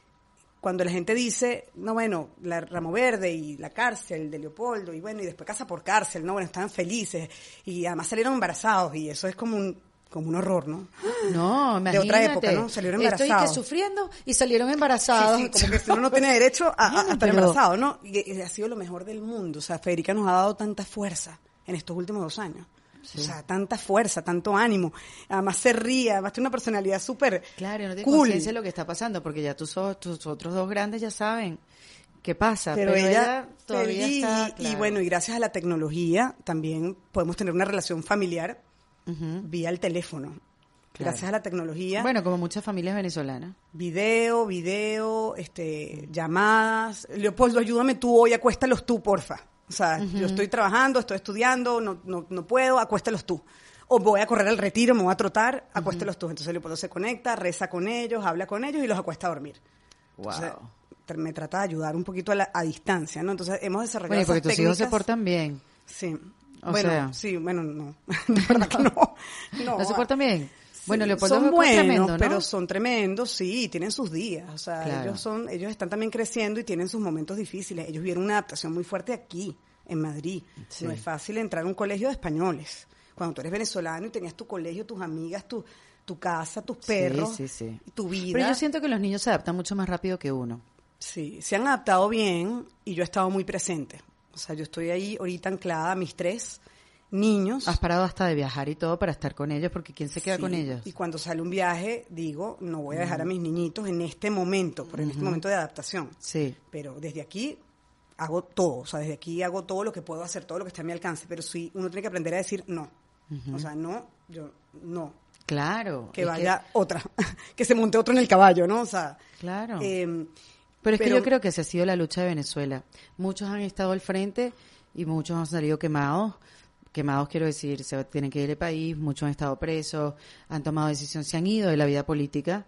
cuando la gente dice, no, bueno, la Ramo Verde y la cárcel de Leopoldo, y bueno, y después Casa por Cárcel, no, bueno, estaban felices, y además salieron embarazados, y eso es como un como un horror, ¿no? No, imagínate. De otra época, ¿no? Salieron embarazados. Estoy que sufriendo y salieron embarazados. Sí, sí, como que uno no tiene derecho a, a, a estar pero... embarazado, ¿no? Y, y ha sido lo mejor del mundo. O sea, Federica nos ha dado tanta fuerza en estos últimos dos años. Sí. O sea, tanta fuerza, tanto ánimo. Además se ríe, además tiene una personalidad súper claro, no tiene cool. conciencia de lo que está pasando, porque ya tus, tus otros dos grandes ya saben qué pasa. Pero, pero ella, ella todavía feliz, está... Y, claro. y bueno, y gracias a la tecnología también podemos tener una relación familiar uh-huh. vía el teléfono. Claro. Gracias a la tecnología. Bueno, como muchas familias venezolanas. Video, video, este, uh-huh. llamadas. Leopoldo, ayúdame tú hoy, acuéstalos tú, porfa. O sea, uh-huh. yo estoy trabajando, estoy estudiando, no, no, no puedo, acuéstalos tú. O voy a correr al retiro, me voy a trotar, acuéstalos uh-huh. tú. Entonces Leopoldo se conecta, reza con ellos, habla con ellos y los acuesta a dormir. Wow. Entonces, me trata de ayudar un poquito a, la, a distancia, ¿no? Entonces hemos desarrollado bueno, porque esas tus técnicas. hijos se portan bien. Sí. O bueno, sea. sí, bueno, no. De verdad que no. ¿No, ¿No se portan bien? Sí, bueno, Leopoldo son es buenos, tremendo, ¿no? pero son tremendos, sí, tienen sus días. O sea, claro. ellos son, ellos están también creciendo y tienen sus momentos difíciles. Ellos vieron una adaptación muy fuerte aquí, en Madrid. Sí. No es fácil entrar a un colegio de españoles. Cuando tú eres venezolano y tenías tu colegio, tus amigas, tu, tu casa, tus perros, sí, sí, sí. tu vida. Pero yo siento que los niños se adaptan mucho más rápido que uno. Sí, se han adaptado bien y yo he estado muy presente. O sea, yo estoy ahí ahorita anclada a mis tres niños. Has parado hasta de viajar y todo para estar con ellos, porque ¿quién se queda sí, con ellos? Y cuando sale un viaje, digo, no voy a dejar uh-huh. a mis niñitos en este momento, por uh-huh. en este momento de adaptación. Sí. Pero desde aquí hago todo, o sea, desde aquí hago todo lo que puedo hacer, todo lo que está a mi alcance, pero sí, uno tiene que aprender a decir no. Uh-huh. O sea, no, yo, no. Claro. Que vaya que... otra, que se monte otro en el caballo, ¿no? O sea. Claro. Eh, pero es pero, que yo creo que esa ha sido la lucha de Venezuela. Muchos han estado al frente y muchos han salido quemados. Quemados quiero decir, se tienen que ir del país, muchos han estado presos, han tomado decisiones, se han ido de la vida política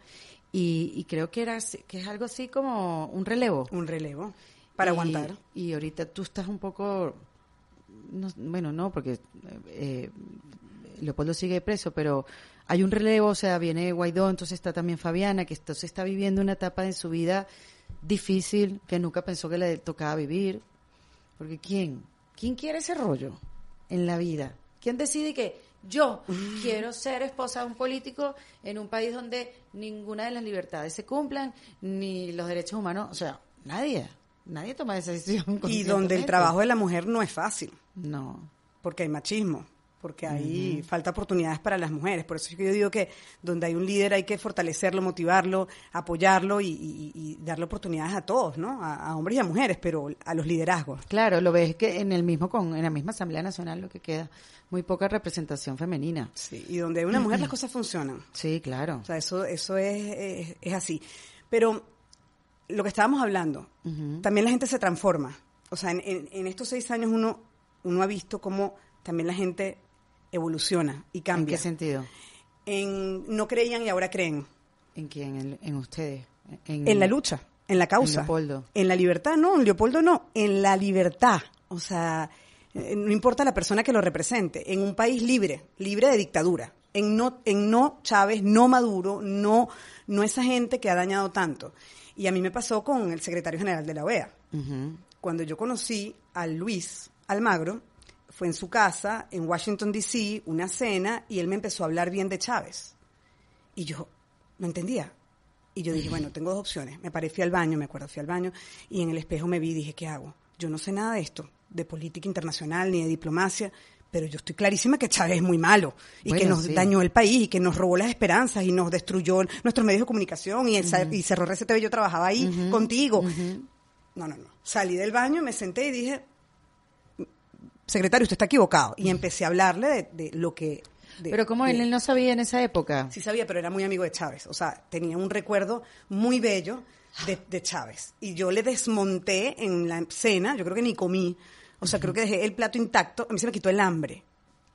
y, y creo que era que es algo así como un relevo. Un relevo para y, aguantar. Y ahorita tú estás un poco, no, bueno, no, porque eh, Leopoldo sigue preso, pero hay un relevo, o sea, viene Guaidó, entonces está también Fabiana, que entonces está viviendo una etapa de su vida difícil que nunca pensó que le tocaba vivir, porque ¿quién? ¿Quién quiere ese rollo en la vida? ¿Quién decide que yo quiero ser esposa de un político en un país donde ninguna de las libertades se cumplan, ni los derechos humanos? O sea, nadie, nadie toma esa decisión. Y donde el trabajo de la mujer no es fácil. No. Porque hay machismo, porque hay uh-huh. falta oportunidades para las mujeres. Por eso es que yo digo que donde hay un líder hay que fortalecerlo, motivarlo, apoyarlo y, y, y darle oportunidades a todos, ¿no? A, a hombres y a mujeres, pero a los liderazgos. Claro, lo ves que en el mismo con en la misma Asamblea Nacional lo que queda muy poca representación femenina. Sí, y donde hay una mujer las cosas funcionan. Sí, claro. O sea, eso eso es es, es así. Pero lo que estábamos hablando, uh-huh. también la gente se transforma. O sea, en, en, en estos seis años uno uno ha visto cómo también la gente evoluciona y cambia. ¿En qué sentido? En no creían y ahora creen. ¿En quién? ¿En, en ustedes? En, en la lucha, en la causa. En Leopoldo. En la libertad, no, en Leopoldo no, en la libertad. O sea, Eh, no importa la persona que lo represente, en un país libre, libre de dictadura, en no, en no Chávez, no Maduro, no, no esa gente que ha dañado tanto. Y a mí me pasó con el secretario general de la O E A. Uh-huh. Cuando yo conocí a Luis Almagro, fue en su casa, en Washington, D C, una cena, y él me empezó a hablar bien de Chávez. Y yo no entendía. Y yo dije, bueno, tengo dos opciones. Me paré, fui al baño, me acuerdo, fui al baño, y en el espejo me vi y dije, ¿qué hago? Yo no sé nada de esto, de política internacional ni de diplomacia, pero yo estoy clarísima que Chávez es muy malo y bueno, que nos sí. dañó el país y que nos robó las esperanzas y nos destruyó nuestros medios de comunicación y, el, uh-huh. y cerró R C T V. Yo trabajaba ahí uh-huh. contigo. Uh-huh. No, no, no. Salí del baño, me senté y dije, secretario, usted está equivocado. Y empecé a hablarle de, de lo que... De, pero ¿cómo él, él no sabía en esa época? Sí sabía, pero era muy amigo de Chávez. O sea, tenía un recuerdo muy bello de, de Chávez. Y yo le desmonté en la cena, yo creo que ni comí. O sea, uh-huh. creo que dejé el plato intacto. A mí se me quitó el hambre.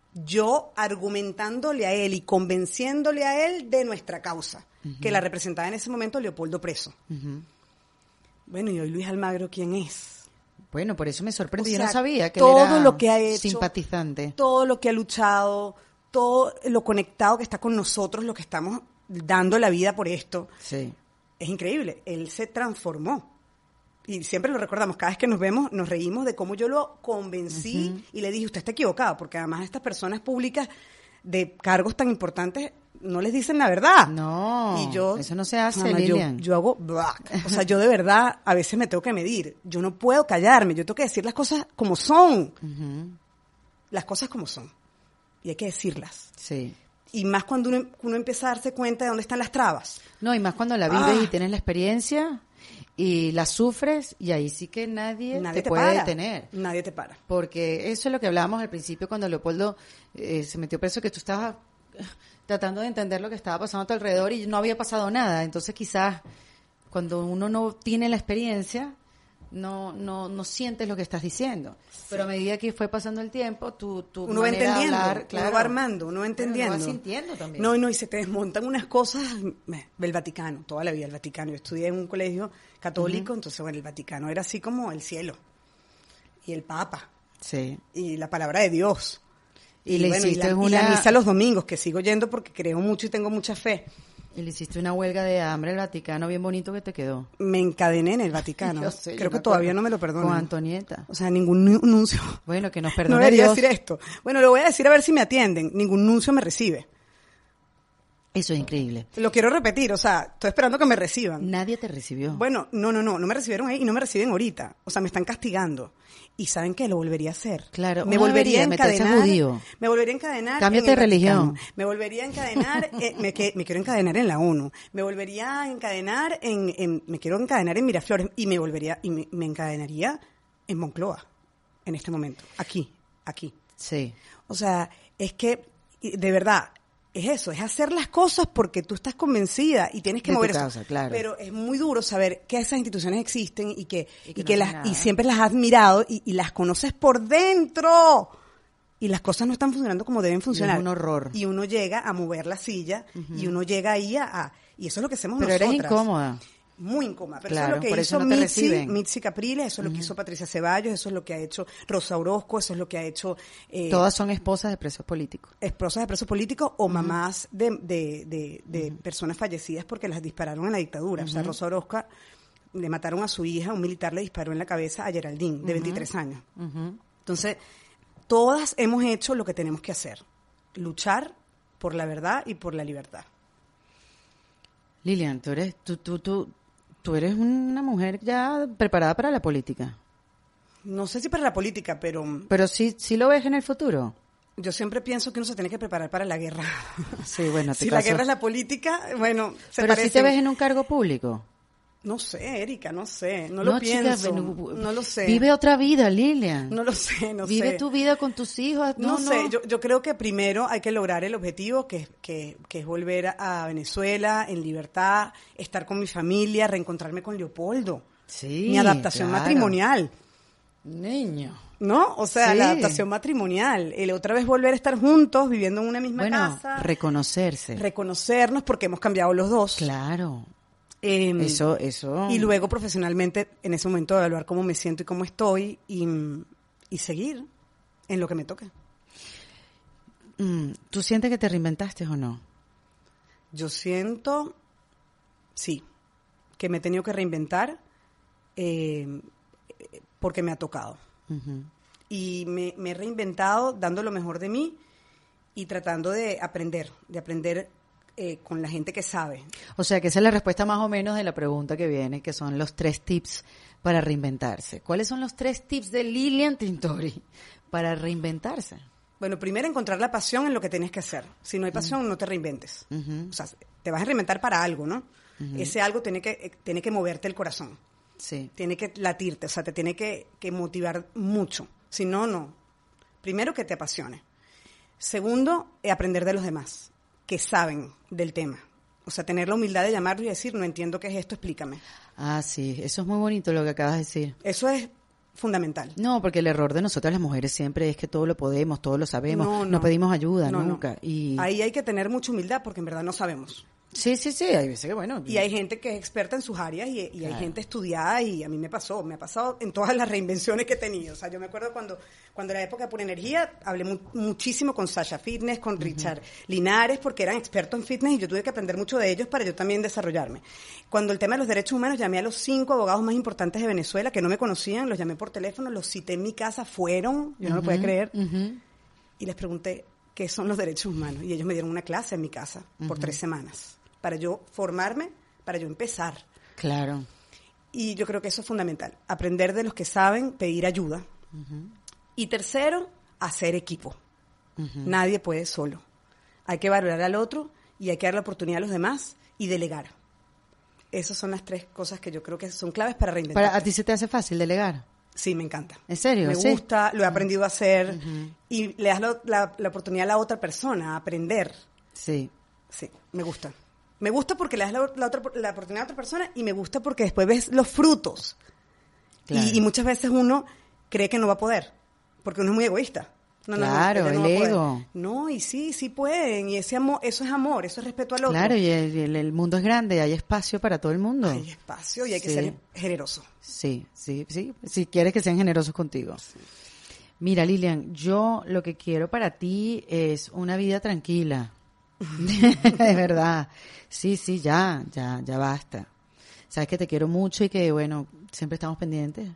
Yo argumentándole a él y convenciéndole a él de nuestra causa, uh-huh. que la representaba en ese momento Leopoldo Preso. Uh-huh. Bueno, y hoy Luis Almagro, ¿quién es? Bueno, por eso me sorprende. O sea, yo no sabía que todo él era lo que ha hecho, simpatizante. Todo lo que ha luchado, todo lo conectado que está con nosotros, lo que estamos dando la vida por esto. Sí. Es increíble. Él se transformó. Y siempre lo recordamos, cada vez que nos vemos, nos reímos de cómo yo lo convencí uh-huh. y le dije, usted está equivocado, porque además estas personas públicas de cargos tan importantes no les dicen la verdad. No, y yo, eso no se hace, mamá, Lilian. Yo, yo hago, black. O sea, yo de verdad a veces me tengo que medir. Yo no puedo callarme, yo tengo que decir las cosas como son. Uh-huh. Las cosas como son. Y hay que decirlas. Sí. Y más cuando uno, uno empieza a darse cuenta de dónde están las trabas. No, y más cuando la vives ah. y tienes la experiencia y la sufres, y ahí sí que nadie, nadie te, te puede para. detener. Nadie te para. Porque eso es lo que hablábamos al principio cuando Leopoldo eh, se metió preso, que tú estabas tratando de entender lo que estaba pasando a tu alrededor y no había pasado nada. Entonces quizás cuando uno no tiene la experiencia, no no no sientes lo que estás diciendo. Sí. Pero a medida que fue pasando el tiempo, tu, tu uno va entendiendo, hablar, claro, uno va armando, uno va entendiendo. Uno va sintiendo también. No, no, y se te desmontan unas cosas del Vaticano, toda la vida el Vaticano. Yo estudié en un colegio católico, uh-huh. entonces bueno, el Vaticano era así como el cielo. Y el Papa. Sí. Y la palabra de Dios. Y, y le bueno, hiciste y la, una... y la misa los domingos, que sigo yendo porque creo mucho y tengo mucha fe. Y le hiciste una huelga de hambre al Vaticano bien bonito que te quedó. Me encadené en el Vaticano. Yo sé, Creo yo que todavía no me lo perdonan. Con Antonieta. O sea, ningún nuncio. Bueno, que nos perdone No debería Dios. decir esto. Bueno, lo voy a decir a ver si me atienden. Ningún nuncio me recibe. Eso es increíble. Lo quiero repetir, o sea, estoy esperando que me reciban. Nadie te recibió. Bueno, no, no, no, no me recibieron ahí y no me reciben ahorita. O sea, me están castigando. ¿Y saben qué? Lo volvería a hacer. Claro. Me volvería a encadenar. Judío. Me volvería a encadenar. Cámbiate de religión. Me volvería a encadenar, eh, me, que, me quiero encadenar en la ONU. Me volvería a encadenar en, en me quiero encadenar en Miraflores y me volvería, y me, me encadenaría en Moncloa en este momento. Aquí, aquí. Sí. O sea, es que, de verdad, es eso, es hacer las cosas porque tú estás convencida y tienes que de mover tu eso. causa, claro. Pero es muy duro saber que esas instituciones existen y que, y que, y no que las nada. y siempre las has mirado y, y las conoces por dentro. Y las cosas no están funcionando como deben funcionar. Y es un horror. Y uno llega a mover la silla uh-huh. y uno llega ahí a, a... Y eso es lo que hacemos pero nosotras. Pero eres incómoda. Muy incómoda. Pero claro, eso es lo que hizo no Mitzi, Mitzi Capriles, eso es uh-huh. lo que hizo Patricia Ceballos, eso es lo que ha hecho Rosa Orozco, eso es lo que ha hecho... Eh, Todas son esposas de presos políticos. Esposas de presos políticos o uh-huh. mamás de, de, de, de uh-huh. personas fallecidas porque las dispararon en la dictadura. Uh-huh. O sea, Rosa Orozco le mataron a su hija, un militar le disparó en la cabeza a Geraldine, de uh-huh. veintitrés años. Uh-huh. Entonces, todas hemos hecho lo que tenemos que hacer. Luchar por la verdad y por la libertad. Lilian, tú eres... Tú, tú, tú, Tú eres una mujer ya preparada para la política. No sé si para la política, pero... Pero sí, sí lo ves en el futuro. Yo siempre pienso que uno se tiene que preparar para la guerra. Sí, bueno, te si caso. la guerra es la política, bueno, se Pero parecen. si te ves en un cargo público. No sé, Erika, no sé, no, no lo chica, pienso, no, no lo sé. Vive otra vida, Lilian. No lo sé, no Vive sé. tu vida con tus hijos. No, No, no sé, no. yo, yo creo que primero hay que lograr el objetivo, que, es- que, que es volver a Venezuela en libertad, estar con mi familia, reencontrarme con Leopoldo. Sí, Mi adaptación claro. matrimonial, Niño. ¿no? O sea, Sí. la adaptación matrimonial. El otra vez volver a estar juntos, viviendo en una misma Bueno, casa. reconocerse. Reconocernos porque hemos cambiado los dos. Claro. Eh, Eso, eso. Y luego profesionalmente, en ese momento, evaluar cómo me siento y cómo estoy y, y seguir. en lo que me toque. Mm, ¿Tú sientes que te reinventaste o no? Yo siento, sí, que me he tenido que reinventar eh, porque me ha tocado. Uh-huh. Y me, me he reinventado dando lo mejor de mí y tratando de aprender, de aprender eh, con la gente que sabe. O sea, que esa es la respuesta más o menos de la pregunta que viene, que son los tres tips para reinventarse. ¿Cuáles son los tres tips de Lilian Tintori para reinventarse? Bueno, primero encontrar la pasión en lo que tienes que hacer. Si no hay pasión, uh-huh. no te reinventes. Uh-huh. O sea, te vas a reinventar para algo, ¿no? Uh-huh. Ese algo tiene que, tiene que moverte el corazón. Sí. Tiene que latirte, o sea, te tiene que, que motivar mucho. Si no, no. Primero, que te apasione. Segundo, eh, aprender de los demás, que saben del tema. O sea, tener la humildad de llamarlo y decir, no entiendo qué es esto, explícame. Ah, sí, eso es muy bonito lo que acabas de decir. Eso es fundamental. No, porque el error de nosotras las mujeres siempre es que todo lo podemos, todo lo sabemos, no, no. no pedimos ayuda no, nunca. No. Y ahí hay que tener mucha humildad porque en verdad no sabemos. Sí, sí, sí, hay veces que bueno. Y hay gente que es experta en sus áreas y, y claro. hay gente estudiada y a mí me pasó, me ha pasado en todas las reinvenciones que he tenido. O sea, yo me acuerdo cuando, cuando era época de Pura Energía, hablé mu- muchísimo con Sasha Fitness, con uh-huh. Richard Linares, porque eran expertos en fitness y yo tuve que aprender mucho de ellos para yo también desarrollarme. Cuando el tema de los derechos humanos, llamé a los cinco abogados más importantes de Venezuela que no me conocían, los llamé por teléfono, los cité en mi casa, fueron, yo no uh-huh. lo podía creer, uh-huh. y les pregunté qué son los derechos humanos. Y ellos me dieron una clase en mi casa uh-huh. por tres semanas. Para yo formarme, para yo empezar. Claro. Y yo creo que eso es fundamental. Aprender de los que saben, pedir ayuda. Uh-huh. Y tercero, hacer equipo. Uh-huh. Nadie puede solo. Hay que valorar al otro y hay que dar la oportunidad a los demás y delegar. Esas son las tres cosas que yo creo que son claves para reinventar. ¿Para, ¿A ti se te hace fácil delegar? Sí, me encanta. ¿En serio? Me ¿Sí? gusta, lo he aprendido a hacer. Uh-huh. Y le das lo, la, la oportunidad a la otra persona a aprender. Sí. Sí, me gusta. Me gusta porque le das la, la, otra, la oportunidad a otra persona y me gusta porque después ves los frutos. Claro. Y, y muchas veces uno cree que no va a poder, porque uno es muy egoísta. No, claro, no, no, el no ego. No, y sí, sí pueden. Y ese amor, eso es amor, eso es respeto al otro. Claro, y el, el, el mundo es grande, hay espacio para todo el mundo. Hay espacio y hay sí. que ser generoso. Sí, sí, sí. Si quieres que sean generosos contigo. Sí. Mira, Lilian, yo lo que quiero para ti es una vida tranquila. De verdad. Sí, sí, ya, ya, ya basta. Sabes que te quiero mucho y que, bueno, siempre estamos pendientes.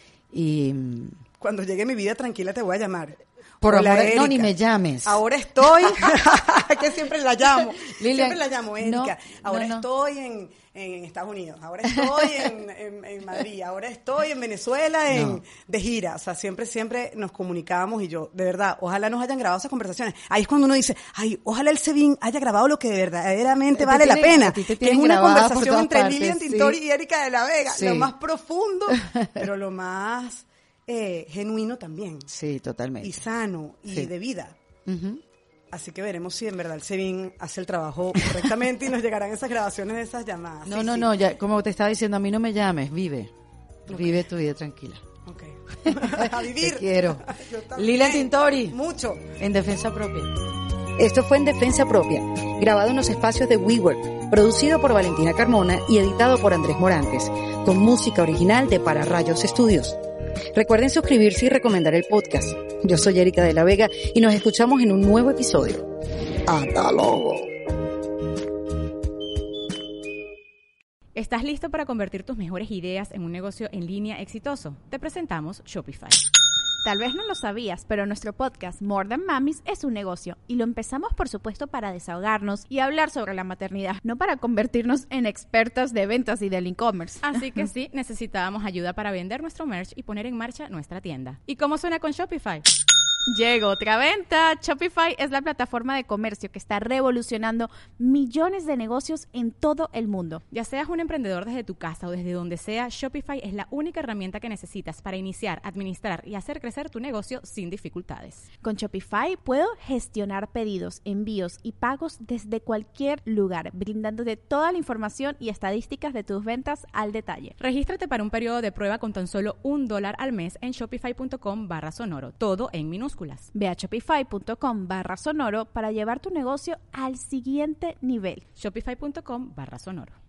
Y cuando llegue mi vida tranquila te voy a llamar. Por Hola, amor, Erika. No, ni me llames. Ahora estoy, que siempre la llamo. Lilian, siempre la llamo, Erika. No, ahora no, no. estoy en, en Estados Unidos, ahora estoy en, en, en Madrid, ahora estoy en Venezuela en, no. de gira. O sea, siempre, siempre nos comunicábamos y yo, de verdad, ojalá nos hayan grabado esas conversaciones. Ahí es cuando uno dice, ay, ojalá el Sebin haya grabado lo que verdaderamente vale tiene, la pena. Que es una conversación entre partes, Lilian sí. Tintori y Erika de la Vega. Sí. Lo más profundo, pero lo más... Eh, genuino también. Sí, totalmente. Y sano, y sí. de vida. Uh-huh. Así que veremos si en verdad el Sebin hace el trabajo correctamente y nos llegarán esas grabaciones de esas llamadas. No, sí, no, sí. no, ya, como te estaba diciendo, a mí no me llames, vive. Okay. Vive tu vida tranquila. Ok. A vivir. Te quiero. Lilian Tintori. Mucho. En Defensa Propia. Esto fue En Defensa Propia, grabado en los espacios de WeWork, producido por Valentina Carmona y editado por Andrés Morantes, con música original de Para Rayos Estudios. Recuerden suscribirse y recomendar el podcast. Yo soy Erika de la Vega y nos escuchamos en un nuevo episodio. ¡Hasta luego! ¿Estás listo para convertir tus mejores ideas en un negocio en línea exitoso? Te presentamos Shopify. Tal vez no lo sabías, pero nuestro podcast More Than Mamis es un negocio y lo empezamos por supuesto para desahogarnos y hablar sobre la maternidad, no para convertirnos en expertas de ventas y del e-commerce. Así que sí, necesitábamos ayuda para vender nuestro merch y poner en marcha nuestra tienda. ¿Y cómo suena con Shopify? Llegó otra venta. Shopify es la plataforma de comercio que está revolucionando millones de negocios en todo el mundo. Ya seas un emprendedor desde tu casa o desde donde sea, Shopify es la única herramienta que necesitas para iniciar, administrar y hacer crecer tu negocio sin dificultades. Con Shopify puedo gestionar pedidos, envíos y pagos desde cualquier lugar, brindándote toda la información y estadísticas de tus ventas al detalle. Regístrate para un periodo de prueba con tan solo un dólar al mes en shopify.com barra sonoro, todo en minúsculas. Ve a shopify.com barra sonoro para llevar tu negocio al siguiente nivel. Shopify.com barra sonoro.